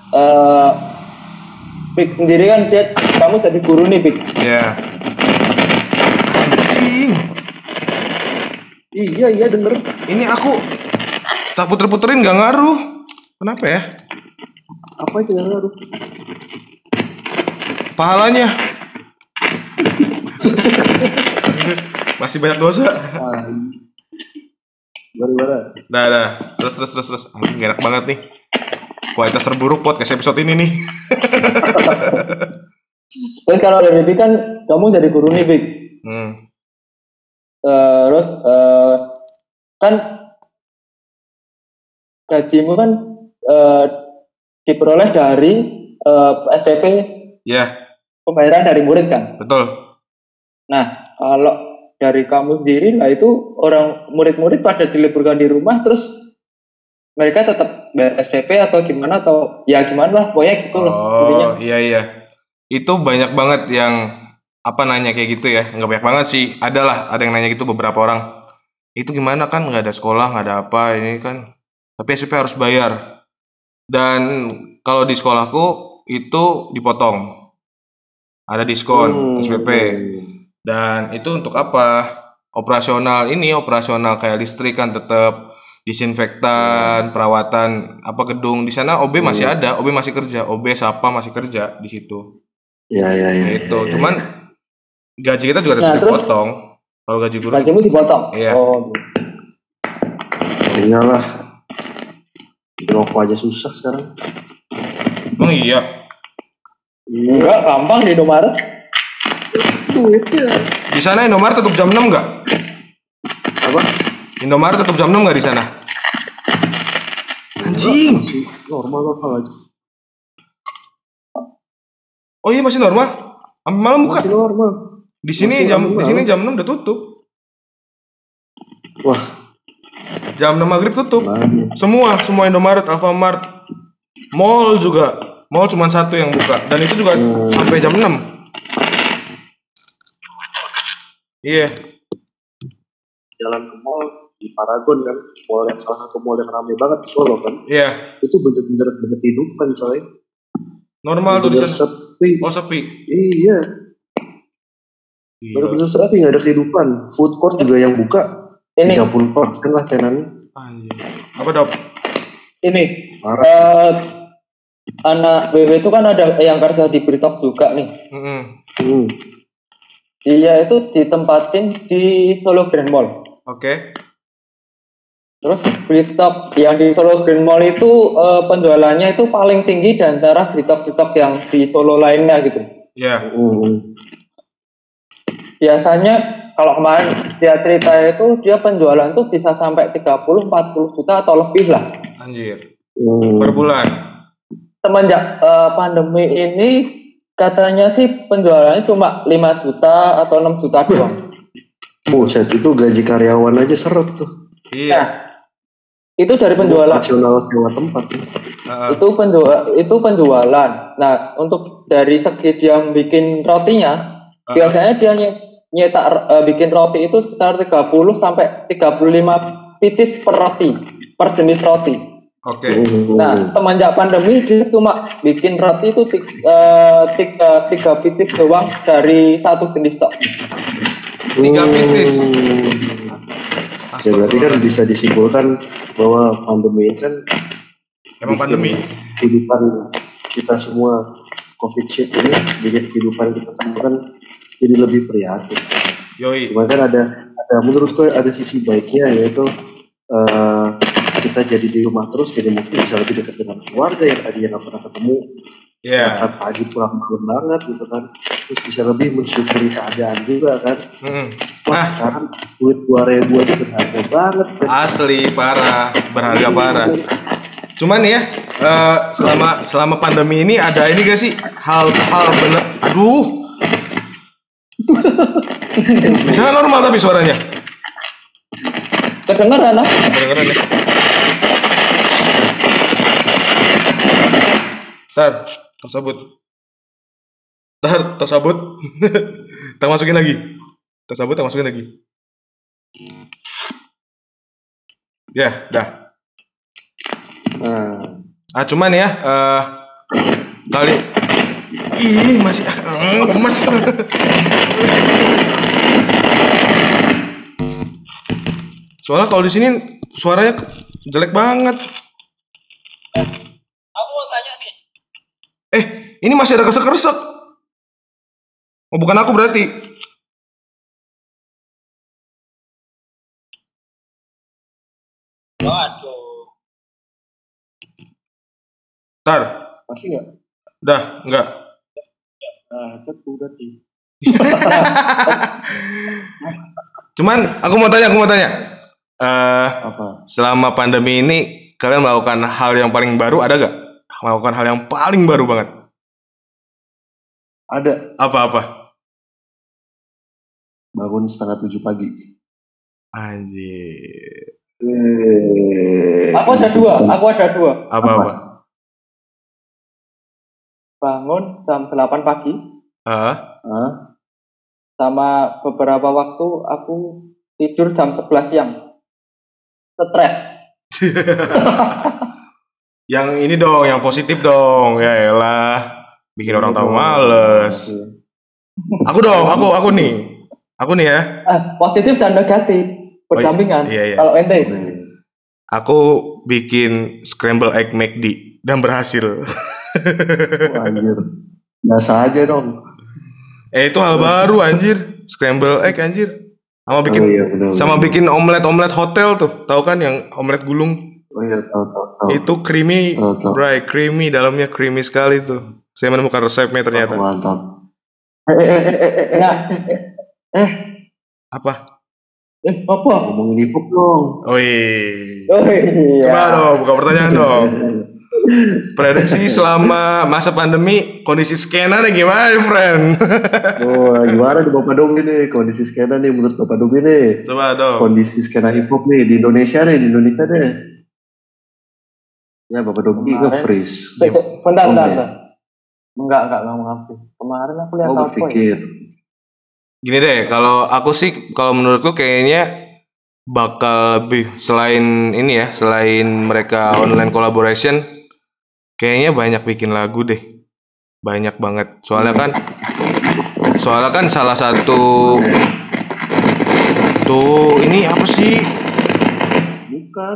kamu jadi guru nih Vic. Iya. Anjing. Iya denger. Ini aku tak puter-puterin nggak ngaruh. Kenapa ya? Apa itu yang ngaruh? Pahalanya. Masih banyak dosa. Gimana? Dah. Terus. Anjing enak banget nih. Kualitas terburuk podcast episode ini nih. Terus kalau dari Vic kan, kamu jadi guru nih Vic. Terus kan gajimu kan diperoleh dari SPP. Ya. Pembayaran dari murid kan. Betul. Nah, kalau dari kamu sendiri lah itu orang murid-murid pada diliburkan di rumah terus mereka tetap bayar SPP atau gimana atau ya gimana lah pokoknya gitu loh intinya. Iya. Itu banyak banget yang nanya kayak gitu ya. Nggak banyak banget sih. Ada yang nanya gitu beberapa orang. Itu gimana kan nggak ada sekolah, nggak ada apa ini kan. Tapi SPP harus bayar. Dan kalau di sekolahku itu dipotong. Ada diskon SPP. Dan itu untuk apa? Operasional kayak listrik kan tetap, disinfektan, perawatan gedung di sana OB masih ada, OB masih kerja, OB Sapa masih kerja di situ. Iya. Itu cuman gaji kita juga tetap dipotong. Kalau gaji guru gajimu dipotong. Iya. Iyalah. Rokok aja susah sekarang. Oh iya. Enggak, gampang di Indomaret. Duitnya. Di sana Indomaret tutup jam 6 enggak? Apa? Indomaret tutup jam 6 enggak di sana? Anjing. Normal aja. Oh iya masih normal? Malam buka? Masih normal. Di sini jam 6 udah tutup. Wah. Jam 6 maghrib tutup. Banyak. Semua Indomaret, Alfamart, mall juga. Mall cuma satu yang buka dan itu juga sampai jam 6. Iya. Jalan ke mall di Paragon kan, mall yang salah satu mall yang ramai banget di Solo kan. Iya. Itu bener-bener kehidupan coy. Normal tuh di sana. Sepi. Oh sepi. Iya. Bener-bener sepi, nggak ada kehidupan. Food court juga yang buka Ini 30% lah tenannya. Anjir. Apa Dok? ini anak BW itu kan ada yang kerja di Britok juga nih. Dia itu ditempatin di Solo Grand Mall. Oke. Terus Britok yang di Solo Grand Mall itu penjualannya itu paling tinggi di antara Britok-Britok yang di Solo lainnya gitu. Iya. Biasanya kalau kemarin dia cerita itu dia penjualan tuh bisa sampai 30-40 juta atau lebih lah. Anjir. Per bulan. Semenjak pandemi ini katanya sih penjualannya cuma 5 juta atau 6 juta doang. Buset, itu gaji karyawan aja seret tuh. Iya. Nah, itu dari penjualan. Nasional sewa tempat. Itu penjualan. Nah, untuk dari segi dia bikin rotinya, biasanya dia nyetak bikin roti itu sekitar 30 sampai 35 pieces per roti, per jenis roti. Oke. Nah, semenjak pandemi dia cuma bikin roti itu 3 pieces doang dari satu jenis tok. 3 pieces. Ya berarti kan bisa disimpulkan bahwa pandemi ini kan emang pandemi. Kehidupan kita semua COVID shit ini bikin kehidupan kita semua kan jadi lebih prihatin. Yoi. Cuma kan ada menurutku ada sisi baiknya yaitu kita jadi di rumah terus jadi mungkin bisa lebih dekat dengan keluarga yang tadi nggak pernah ketemu. Berangkat pagi pulang malam banget gitu kan. Terus bisa lebih mensyukuri keadaan juga kan. Wah sekarang duit 2.000 aja berharga banget kan? Asli parah, berharga parah. Cuman ya selama pandemi ini ada ini gak sih hal bener. Aduh. Di sana normal tapi suaranya. Kedengeran lah. Kedengeran ya. Tos sabut. Tak masukin lagi. Tos sabut, tak masukin lagi. Ya, dah. Cuman ya, kali masih gemes. Soalnya kalau di sini suaranya jelek banget. Aku mau tanya nih. Ini masih ada kesek-kesek. Oh, bukan aku berarti. Waduh. Tar. Masih nggak? Dah, enggak. Chat berarti. Cuman aku mau tanya. Apa? Selama pandemi ini kalian melakukan hal yang paling baru ada gak? Melakukan hal yang paling baru banget. Ada. Apa? Bangun 6:30 pagi. Anjir. Aku ada dua. Apa? Bangun jam 8 pagi, Ah, sama beberapa waktu aku tidur jam 11 siang. Stres. yang ini dong, yang positif dong. Ya elah. Bikin orang tahu males. Aku nih ya. Positif dan negatif berdampingan. Iya. Kalau ente, Aku bikin scramble egg McD dan berhasil. Anjir. Biasa aja dong. Itu hal baru anjir. Scramble egg anjir. Sama bikin omelet hotel tuh. Tahu kan yang omelet gulung? Oh iya, tahu. Itu creamy, Tahu. creamy, dalamnya creamy sekali tuh. Saya menemukan resepnya ternyata. Mantap. Apa? apa? Ngomongin hip-hop dong. Oh iya. Iya. Coba dong, buka pertanyaan dong. Prediksi selama masa pandemi kondisi skena nih gimana nih, friend? Gimana nih Bapak Dogi nih kondisi skena nih menurut Bapak Dogi nih? Coba dong. Kondisi skena hip-hop nih di Indonesia deh. Ya Bapak Dogi nge-freeze. Bentar. Enggak ngomong habis. Kemarin aku lihat apa berpikir. Gini deh, kalau aku sih, kalau menurutku kayaknya bakal lebih selain ini ya, selain mereka online collaboration, kayaknya banyak bikin lagu deh, banyak banget. Soalnya kan salah satu tuh ini apa sih? Bukan.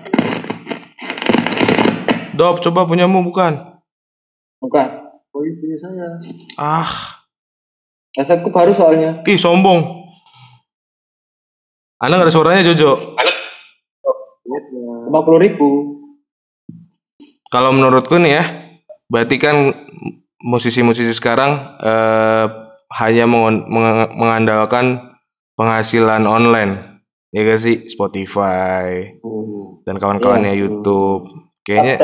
Dop, coba punyamu bukan? Bukan. Oh iya punya saya. Headsetku baru soalnya. Ih, sombong. Anda nggak ada suaranya, Jojo. 50.000. Kalau menurutku nih ya, berarti kan musisi-musisi sekarang hanya mengandalkan penghasilan online, ya gak sih? Spotify dan kawan-kawannya YouTube. Kayaknya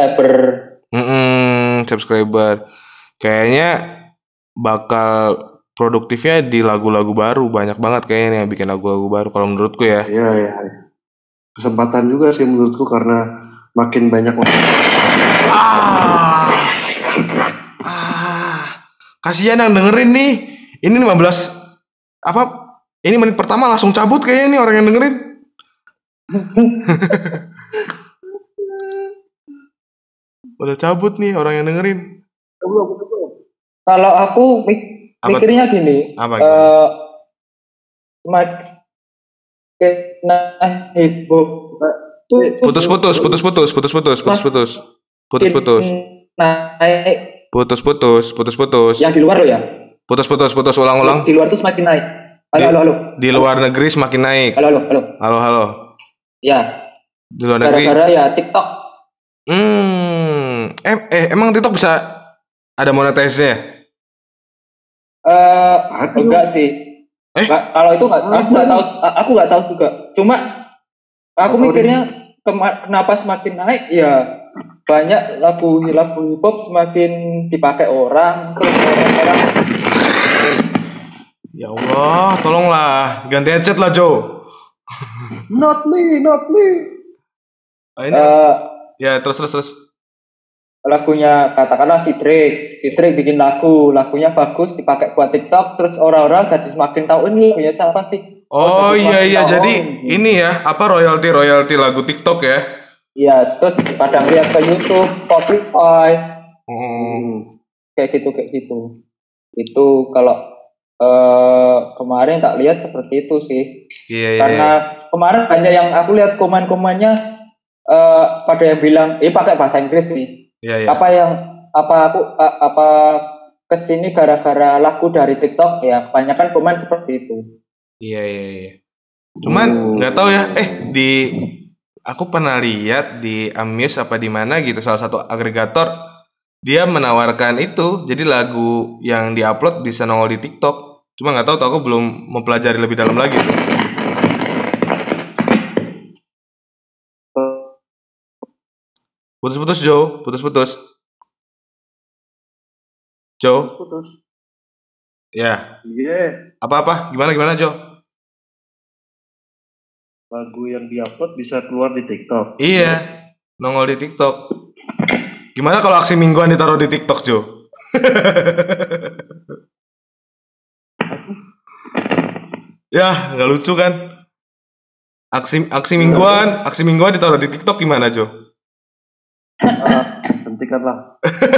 subscriber. Kayaknya bakal produktifnya di lagu-lagu baru, banyak banget kayaknya nih yang bikin lagu-lagu baru kalau menurutku ya. Iya. Kesempatan juga sih menurutku karena makin banyak orang. Kasihan yang dengerin nih. Ini 15 ini menit pertama langsung cabut kayaknya nih orang yang dengerin. Udah cabut nih orang yang dengerin. Kalau aku mikirnya gini, putus. Yang di luar lo ya? Putus, ulang. Di luar tuh semakin naik. Halo. Di luar negeri semakin naik. Halo. Ya. Di luar negeri. Gara-gara ya TikTok. Emang TikTok bisa ada monetisnya? Enggak sih. Kalau itu aku nggak tahu juga. Cuma aku mikirnya kenapa semakin naik ya, banyak lagu hip hop semakin dipakai orang, terus orang. Ya Allah, tolonglah ganti headset lah, Joe. Not me. Ya terus. Lagunya katakanlah si Drake bikin lagunya bagus dipakai buat TikTok, terus orang-orang jadi semakin tahu ini lagunya siapa sih. Oh iya, jadi ini ya, royalti lagu TikTok ya. Iya, terus pada lihat ke YouTube, Spotify. Kayak gitu. Itu kalau kemarin tak lihat seperti itu sih. Iya. Karena kemarin banyak yang aku lihat komen-komennya pada yang bilang pakai bahasa Inggris sih. Iya. Apa kesini gara-gara lagu dari TikTok ya, kebanyakan komen seperti itu. Iya. Cuman nggak tahu ya, aku pernah lihat di Amuse apa di mana gitu, salah satu agregator dia menawarkan itu, jadi lagu yang diupload bisa nongol di TikTok. Cuma nggak tahu aku belum mempelajari lebih dalam lagi tuh. Putus, Joe. Joe. Putus. Ya. Iya. Apa? Gimana, Joe? lagu yang diupload bisa keluar di TikTok. Iya, nongol di TikTok. Gimana kalau aksi mingguan ditaruh di TikTok, Jo? Ya, nggak lucu kan? Aksi mingguan ditaruh di TikTok gimana, Jo? Hentikanlah.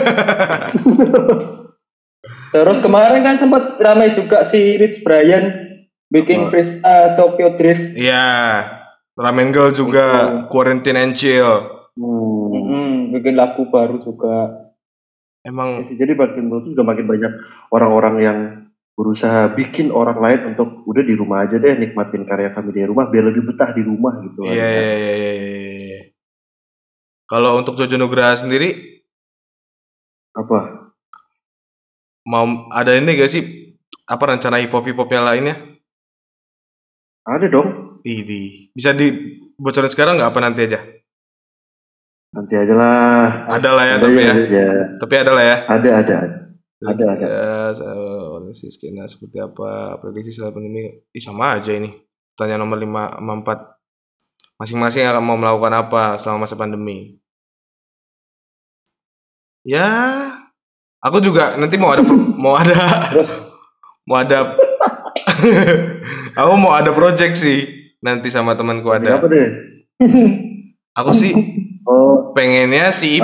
Terus kemarin kan sempat ramai juga si Rich Brian bikin Tokyo Drift. Iya, Ramen Girl juga, Quarantine and Chill. Bikin lagu baru juga. Emang Jadi makin menurut juga makin banyak orang-orang yang berusaha bikin orang lain untuk udah di rumah aja deh, nikmatin karya kami di rumah biar lebih betah di rumah gitu. iya. Kalau untuk Jojo Nugraha sendiri Apa? mau ada ini gak sih? Apa rencana hip hopnya lainnya? Ada dong. Bisa dibocorin sekarang nggak apa nanti aja? Nanti aja lah. Ada lah ya, tapi ada lah ya. Ada. Organisasi skena seperti apa? Prediksi setelah pandemi? Sama aja ini. Tanya nomor 5 sama 4. Masing-masing akan mau melakukan apa selama masa pandemi? Ya, aku juga nanti mau ada aku mau ada project sih nanti sama temanku ada. Apa deh? Aku sih pengennya si EP.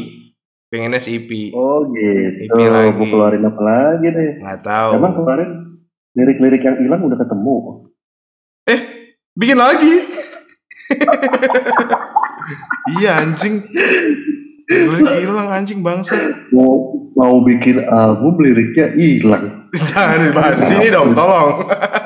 Oh gitu. EP lagi. Mau keluarin apa lagi deh? Nggak tahu. Emang kemarin lirik-lirik yang hilang udah ketemu. Bikin lagi. Iya anjing. Lirik hilang anjing bangsat. Mau bikin album liriknya hilang. Jangan dibahas sini dong, tolong.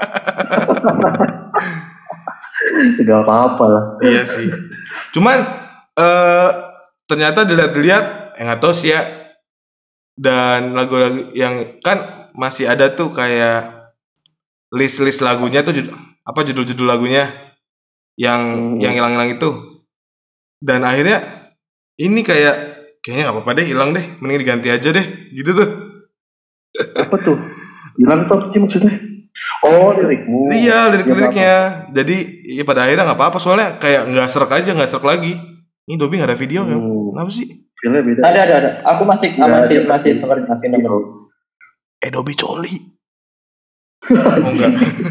Tidak apa-apa lah. Iya sih. Cuman ternyata dilihat nggak tahu sih ya. Dan lagu-lagu yang kan masih ada tuh kayak list lagunya tuh judul-judul lagunya yang hilang-hilang itu. Dan akhirnya ini kayaknya nggak apa-apa deh, hilang deh, mending diganti aja deh, gitu tuh. Apa tuh? Hilang tuh apa sih maksudnya? Oh, lirikmu. Iya, lirik-liriknya. Jadi ya pada akhirnya nggak apa-apa, soalnya kayak nggak serak lagi. Ini Dobi nggak ada video kan? Kenapa sih? Filenya beda. Ada. Aku masih denger. Dobi coli. Oh enggak.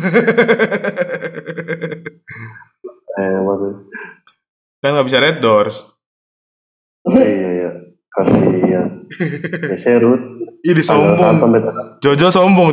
Waduh. Kan nggak bisa Red Doors. Iya. Kasihan. Ya serut. Ih, sombong. Jojo sombong.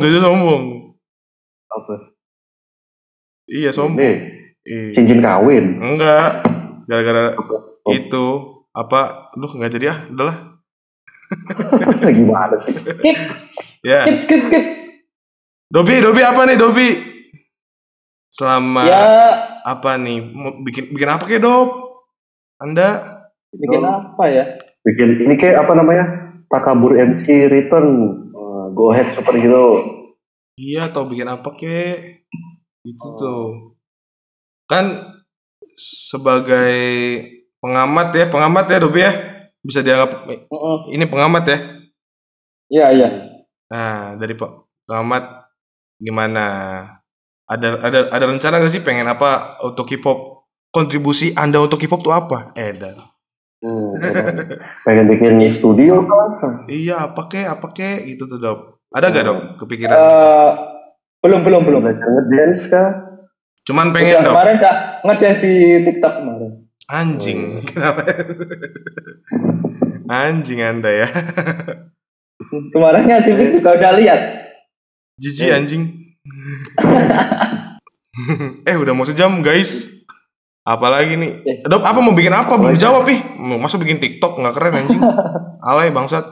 Apa? Iya sombong. Nih, cincin kawin. Enggak. Gara-gara itu apa? Nggak jadi udahlah. Gimana sih? Ya. Skip. Dobi apa nih Dobi? Selama apa nih? Mau bikin apa kayak Dob? Anda bikin apa ya? Bikin ini kayak apa namanya? Takabur MC Return. Go Ahead Superhero. Iya, atau bikin apa kek? Itu tuh. Kan sebagai pengamat ya Dobi ya. Bisa dianggap ini pengamat ya. Iya. Nah, dari pengamat gimana? Ada rencana gak sih pengen apa untuk hip hop? Kontribusi Anda untuk hip hop tuh apa? Pengen bikin studio kan? Iya, apa kek gitu tuh, Dob. Ada gak, Dob, kepikiran? Belum. Belajar ngedance kah? Cuman pengen, Dob. Kemarin ngedance di TikTok kemarin. Anjing, kenapa? Anjing Anda ya. Kemarin ngasih juga udah lihat. Jijik anjing. Udah mau sejam, guys. Apalagi nih? Dob, apa mau bikin apa? Belum jawab ih. Masa bikin TikTok nggak keren anjing? Alay bangsat.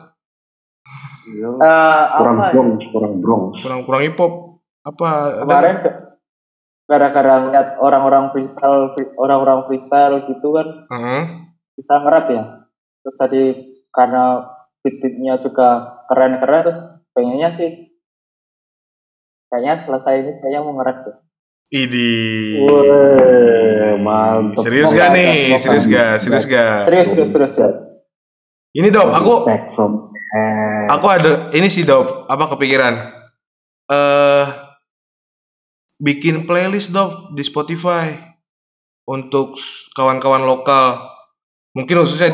Kurang hip hop. Apa? Kemarin gara-gara ngeliat orang-orang freestyle gitu kan. Bisa nge-rap ya. Terus tadi karena beat-beatnya juga keren-keren, terus pengennya sih kayaknya selesai ini kayaknya mau nge-rap tuh. Idi. Mantap. Serius gak nih? Serius gak? Serius ya. Ini Dob, aku ada ini sih Dob, apa kepikiran? Bikin playlist Dob di Spotify. untuk kawan-kawan lokal. Mungkin khususnya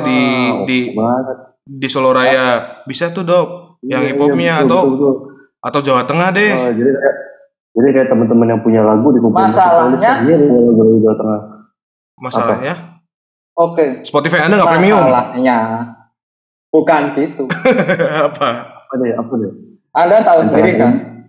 di Solo Raya. Bisa tuh, Dok. Yang hip hopnya atau Jawa Tengah deh. Jadi kayak teman-teman yang punya lagu dikumpulin. Masalahnya dari Jawa Tengah. Masalahnya? Oke. Spotify Anda nggak premium? Masalahnya bukan gitu. Apa? Apa deh? Anda tahu sendiri kan?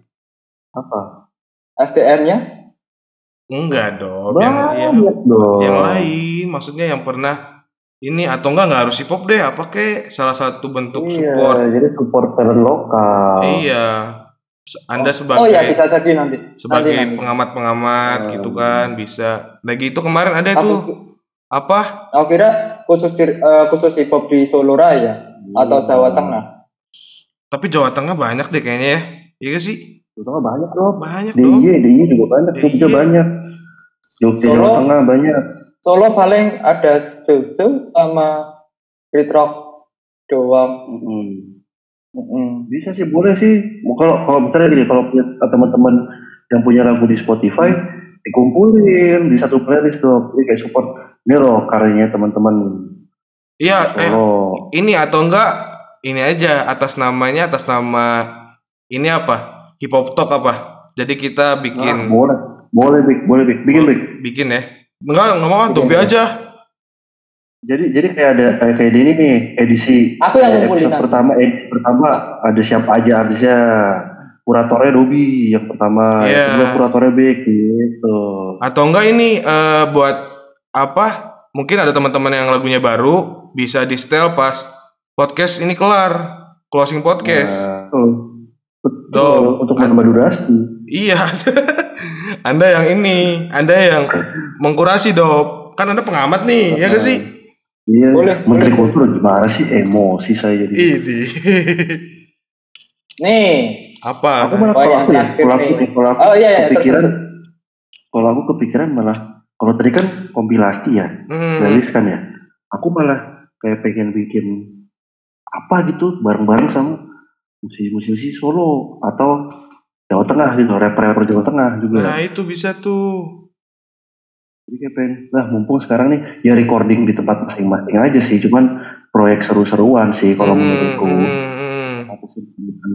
Apa? SDM-nya? Enggak, Dok. Dong. Yang lain, maksudnya yang pernah ini atau nggak harus hip hop deh, apa kek salah satu bentuk support. Jadi supporter lokal. Iya. Anda sebagai Bisa jadi nanti. Sebagai pengamat-pengamat gitu kan bisa. Lagi itu kemarin ada tuh apa? Aku kira khusus hip hop di Solo Raya atau Jawa Tengah. Tapi Jawa Tengah banyak deh kayaknya ya. Iya gak sih? Jawa Tengah banyak loh. Banyak dong. DIY juga banyak, Jogja banyak. Jogja Jawa Tengah banyak. Solo paling ada Jojo sama Street Rock doang. Bisa sih, boleh sih. Kalau misalnya gini, kalau punya teman-teman yang punya lagu di Spotify, dikumpulin di satu playlist tuh. Jadi kayak support ini loh karyanya teman-teman. Iya, ini atau enggak ini aja atas nama ini apa? Hip Hop Talk apa? Jadi kita bikin boleh bikin ya. Enggak mau Adobe aja. Jadi kayak di ini nih edisi aku yang episode pertama ada siapa aja artisnya, kuratornya Dobi yang pertama, yang kedua kuratornya Bek gitu. Atau enggak ini buat apa? Mungkin ada teman-teman yang lagunya baru bisa di setel pas podcast ini kelar, closing podcast. Betul. Untuk menambah durasi. Iya. Anda yang mengkurasi, Dok. Kan Anda pengamat nih, ya gak sih? Iya, Menteri Kultur gimana sih, emosi saya jadi. Nih. Apa? Aku malah kalau aku kepikiran malah, kalau tadi kan kompilasi ya, playlist kan ya. Aku malah kayak pengen bikin apa gitu bareng-bareng sama musisi Solo atau Jawa Tengah gitu, rapper Jawa Tengah juga. Nah itu bisa tuh. Jadi kayak pengen, mumpung sekarang nih ya recording di tempat masing-masing aja sih, cuman proyek seru-seruan sih kalau menurutku. Aku sih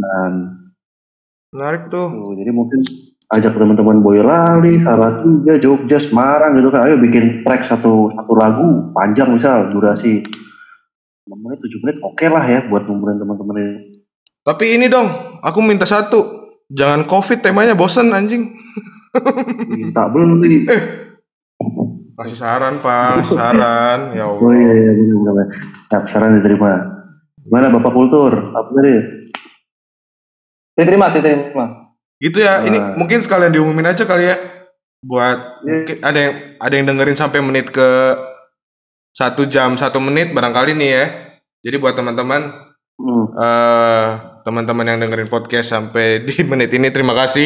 menarik tuh. Jadi mungkin ajak teman-teman Boyolali, Salatiga, Jogja, Semarang gitu kan, ayo bikin track satu lagu panjang misal durasi 6 menit 7 menit oke lah ya buat ngumpulin teman-teman ini. Tapi ini dong, aku minta satu, jangan COVID temanya bosen anjing. Minta belum nih. Kasih saran Pak, saran. Ya Allah. Oh iya, benar. Nah, saran diterima. Gimana Bapak Kultur? Apa tadi? Diterima. Gitu ya. Ini mungkin sekalian diumumin aja kali ya. Buat mungkin ada yang dengerin sampai menit ke 1 jam 1 menit barangkali nih ya. Jadi buat teman-teman teman-teman yang dengerin podcast sampai di menit ini terima kasih.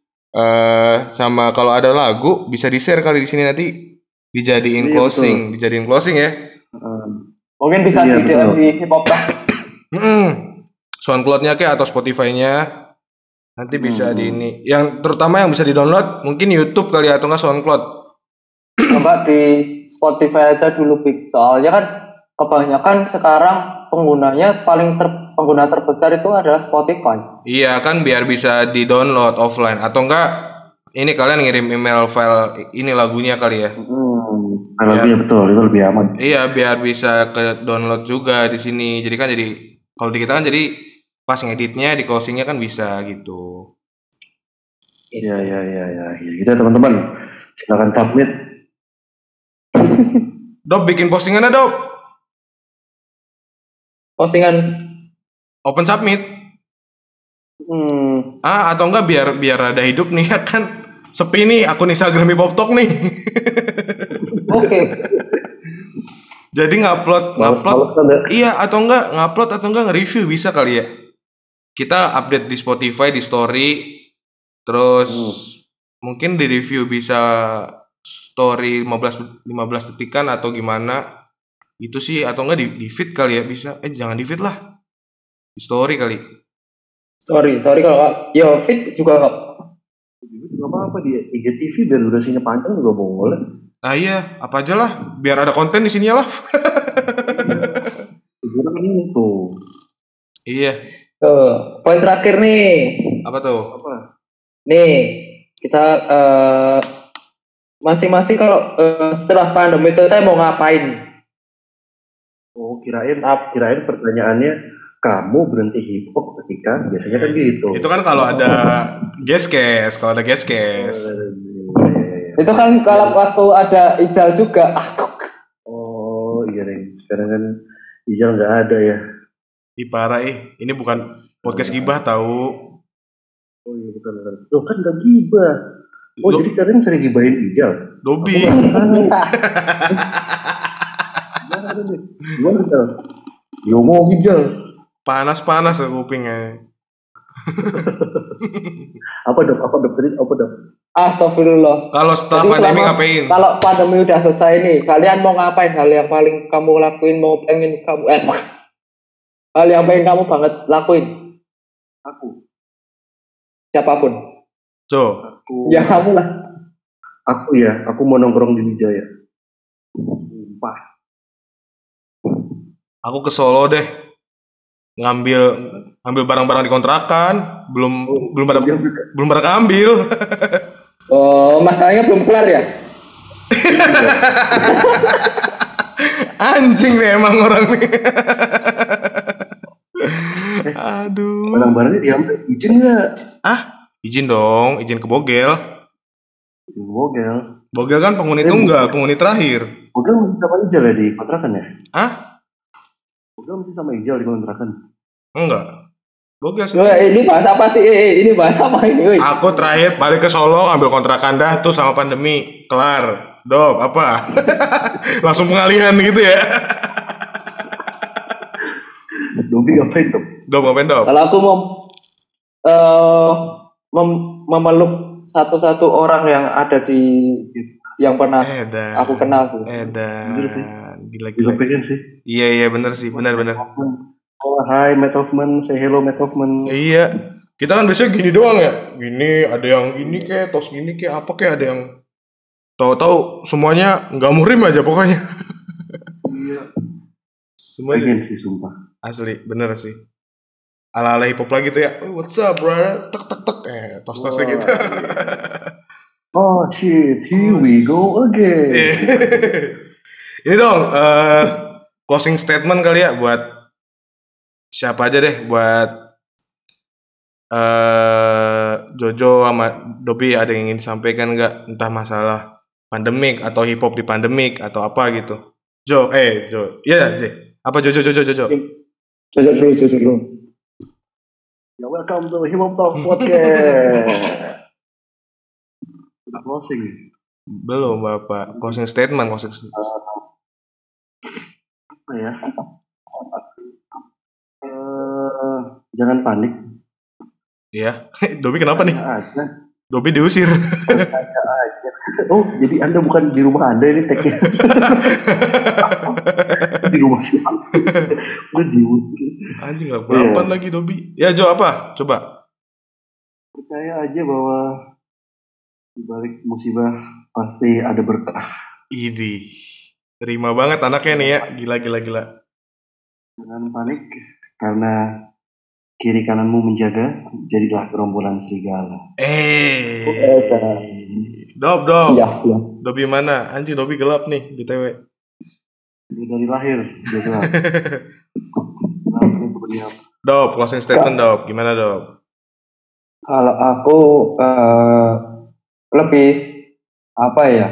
Sama kalau ada lagu bisa di-share kali di sini nanti dijadiin closing ya. Mungkin bisa di hip hop. SoundCloud-nya kayak atau Spotify-nya nanti bisa di ini. Yang terutama yang bisa di-download mungkin YouTube kali atau enggak SoundCloud. Coba di Spotify aja dulu Big. Soalnya kan kebanyakan sekarang penggunanya pengguna terbesar itu adalah Spotify. Iya kan biar bisa di-download offline atau enggak ini kalian ngirim email file ini lagunya kali ya. Lagunya betul, itu lebih aman. Iya biar bisa ke download juga di sini. Jadi kan kalau di kita kan jadi pas ngeditnya di closingnya kan bisa gitu. Iya. Gitu ya teman-teman. Silakan submit. Dop bikin postingannya Dop. Postingan open submit. Atau enggak biar ada hidup nih ya kan. Sepi nih akun Instagram Hip Hop Talk nih. Oke. Jadi ngupload. Iya atau enggak ngupload atau enggak nge-review bisa kali ya. Kita update di Spotify di story. Terus mungkin di review bisa story 15 detikan atau gimana. Itu sih atau enggak di feed kali ya bisa. Jangan di feed lah. Di story kali. Story kalau feed juga enggak apa-apa di IGTV biar durasinya panjang juga boleh. Nah iya, apa aja lah, biar ada konten di sini lah. Sebenarnya kan itu. Iya, Poin terakhir nih. apa tuh? Nih, kita masing-masing kalau setelah pandemi selesai mau ngapain? Oh, kirain pertanyaannya kamu berhenti hip hop ketika biasanya kan gitu. Itu kan kalau ada guest cast. Itu kan kalau waktu ada Ijal juga. Oh iya deh, sekarang kan Ijal nggak ada ya. Ih parah ini bukan podcast gibah tahu. Oh iya bukan. Loh kan nggak gibah. Oh jadi kalian sering gibahin Ijal? Dobi. Gimana Ijal? Yo mau Ijal. Panas kupingnya. Apa dok? Astagfirullah. Kalau setelah Jadi pandemi ngapain? Kalau pandemi udah selesai nih, kalian mau ngapain? Hal yang paling kamu lakuin, hal yang pengen kamu banget lakuin? Aku. Siapapun. Tuh. Ya kamu lah. Aku mau nongkrong di Wijaya. Sumpah. Aku ke Solo deh. Ngambil barang-barang di kontrakan, belum pada keambil. Oh, masalahnya belum kelar ya? Anjing nih emang orang nih. Aduh. Barang-barangnya diambil, izin nggak? Izin dong, izin ke Bogel. Bogel. Bogel kan penghuni tunggal, penghuni terakhir. Bogel masih sama Ijal ya di kontrakan ya? Bogel masih sama Ijal di kontrakan? Enggak. Bogel sendiri. Ini bahas apa sih? Ini bahas apa ini? Aku terakhir balik ke Solo ngambil kontrakan dah tuh sama pandemi kelar. Dop apa? Langsung pengalihan gitu ya. Dobi ngapain tuh? Dop ngapain Dop? Kalau aku mau memeluk satu-satu orang yang ada yang pernah aku kenal tuh. Gila. Pengen sih. Iya benar sih, benar. Oh, hai Matt Hoffman, say hello Matt Hoffman. Iya, kita kan biasanya gini doang ya. Gini ada yang ini kayak tos gini kayak apa kayak ada yang tahu-tahu semuanya nggak murim aja pokoknya. Iya. Semuanya Pengen sih sumpah. asli, bener sih. Ala-ala hip hop lagi tuh ya. Oh, what's up, brother? Tek tos-tosnya gitu. Oh shit, here we go again. Ini dong, closing statement kali ya buat siapa aja deh, buat Jojo sama Dobi ada yang ingin disampaikan nggak? Entah masalah pandemik atau hip hop di pandemik atau apa gitu. Jo, iya deh. Apa Jojo? Jojo dulu. Ya welcome to Hip Hop Talk Podcast. Closing. Belum Bapak, closing statement. Apa ya? Jangan panik. Iya. Dobi kenapa nih? Aja. Dobi diusir. Oh, jadi Anda bukan di rumah Anda ini tag-nya. Di rumah siapa? Udah diusir. Anjing gak balapan lagi Dobi. Ya Jo apa? Coba. Percaya aja bahwa di balik musibah pasti ada berkah. Idi. Terima banget anaknya nih ya. Gila. Jangan panik karena kiri kananmu menjaga, jadilah gerombolan serigala. Dob. Iya. Dobi mana? Anjing Dobi gelap nih BTW. Dia dari lahir, dia gelap. Dob, closing statement Dob. Gimana Dob? Kalau aku lebih apa ya?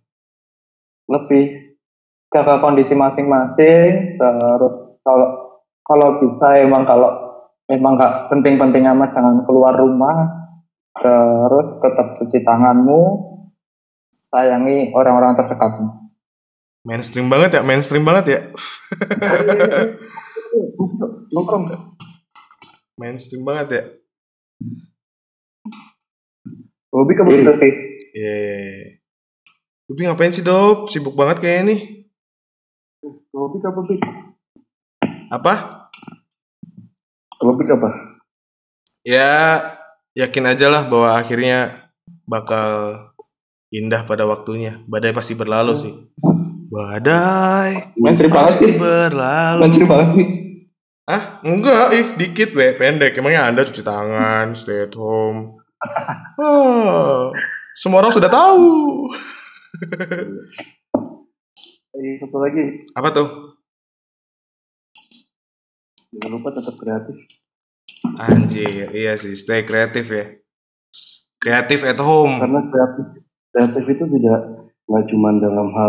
Lebih jaga kondisi masing-masing. Terus kalau bisa emang nggak penting-penting amat jangan keluar rumah. Terus tetap cuci tanganmu, sayangi orang-orang terdekatmu. Mainstream banget ya. Nongkrong. Mainstream banget ya. Hobi kamu Itu sih. Dobi ngapain sih Dob? Sibuk banget kayaknya nih. Hobi apa Bi? Apa? Hobi apa? Ya yakin aja lah bahwa akhirnya bakal indah pada waktunya. Badai pasti berlalu sih. Badai Mainstream banget pasti sih. berlalu. Mainstream banget sih. Hah? Enggak, dikit pendek. Emangnya Anda cuci tangan, stay at home. Semua orang sudah tahu. Satu lagi, Apa tuh? jangan lupa tetap kreatif. Anjir, iya sih, stay kreatif ya. Kreatif at home. Karena kreatif itu nggak cuma dalam hal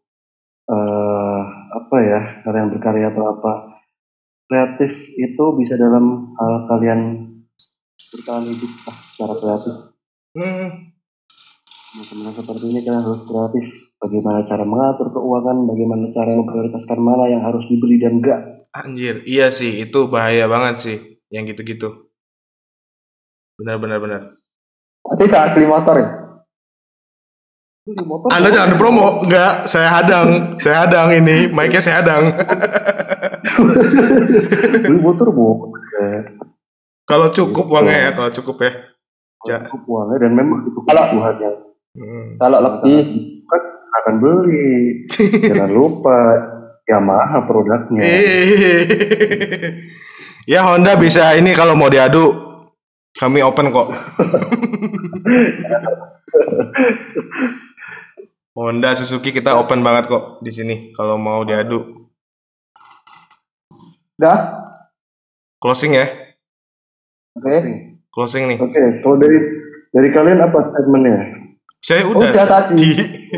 hal yang berkarya atau apa. Kreatif itu bisa dalam hal kalian bertahan hidup secara kreatif. Teman-teman seperti ini kalian harus kreatif. Bagaimana cara mengatur keuangan, bagaimana cara memprioritaskan mana yang harus dibeli dan enggak. Anjir, iya sih, itu bahaya banget sih, yang gitu-gitu. Benar. Nanti saat beli motor ya. Beli motor. Anda jangan promo, enggak, saya hadang ini, mic-nya saya hadang. Beli motor Kalau cukup uangnya ya, kalau cukup ya. cukup uangnya dan memang itu Kalau- kebutuhan yang Kalau lebih kan akan beli. Jangan lupa Yamaha produknya. Ya Honda bisa ini kalau mau diadu, kami open kok. Honda, Suzuki kita open banget kok di sini kalau mau diadu. udah. Closing ya, Oke. closing nih. Oke, kalau dari kalian apa statementnya? Saya udah tadi.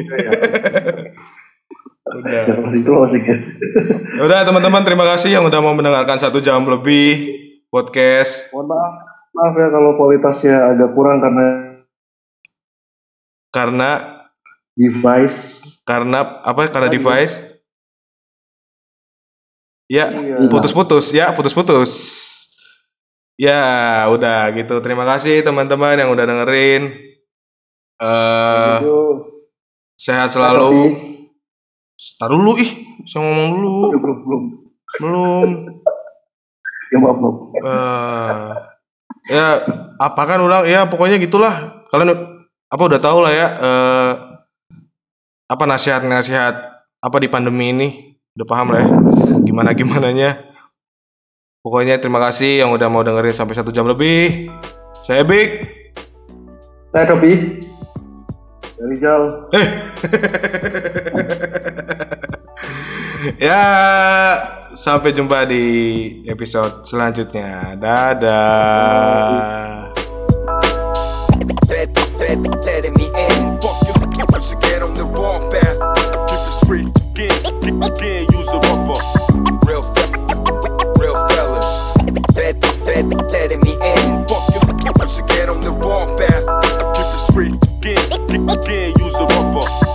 Udah. Jangan masih closing ya. Udah teman-teman, terima kasih yang udah mau mendengarkan 1 jam lebih podcast. Mohon maaf ya kalau kualitasnya agak kurang Karena device. Karena device. Ya, Iya. putus-putus. Ya, udah gitu. Terima kasih teman-teman yang udah dengerin. Sehat selalu. Taruh dulu saya ngomong dulu. Belum. Ya maaf. Ya, apakan ulang? Ya, pokoknya gitulah. Kalian udah tahu lah ya. Apa nasihat-nasihat apa di pandemi ini? Udah paham lah ya. Gimananya. Pokoknya terima kasih yang udah mau dengerin sampai 1 jam lebih. Saya Big. Saya Dobi. Dari Jal. Ya, sampai jumpa di episode selanjutnya. Dadah. Letting me in. Fuck you, once you get on the wrong path. Keep it straight again, use a rubber. Real fellas. Letting me in. Fuck you, once you get on the wrong path. Keep it straight again, use a rubber.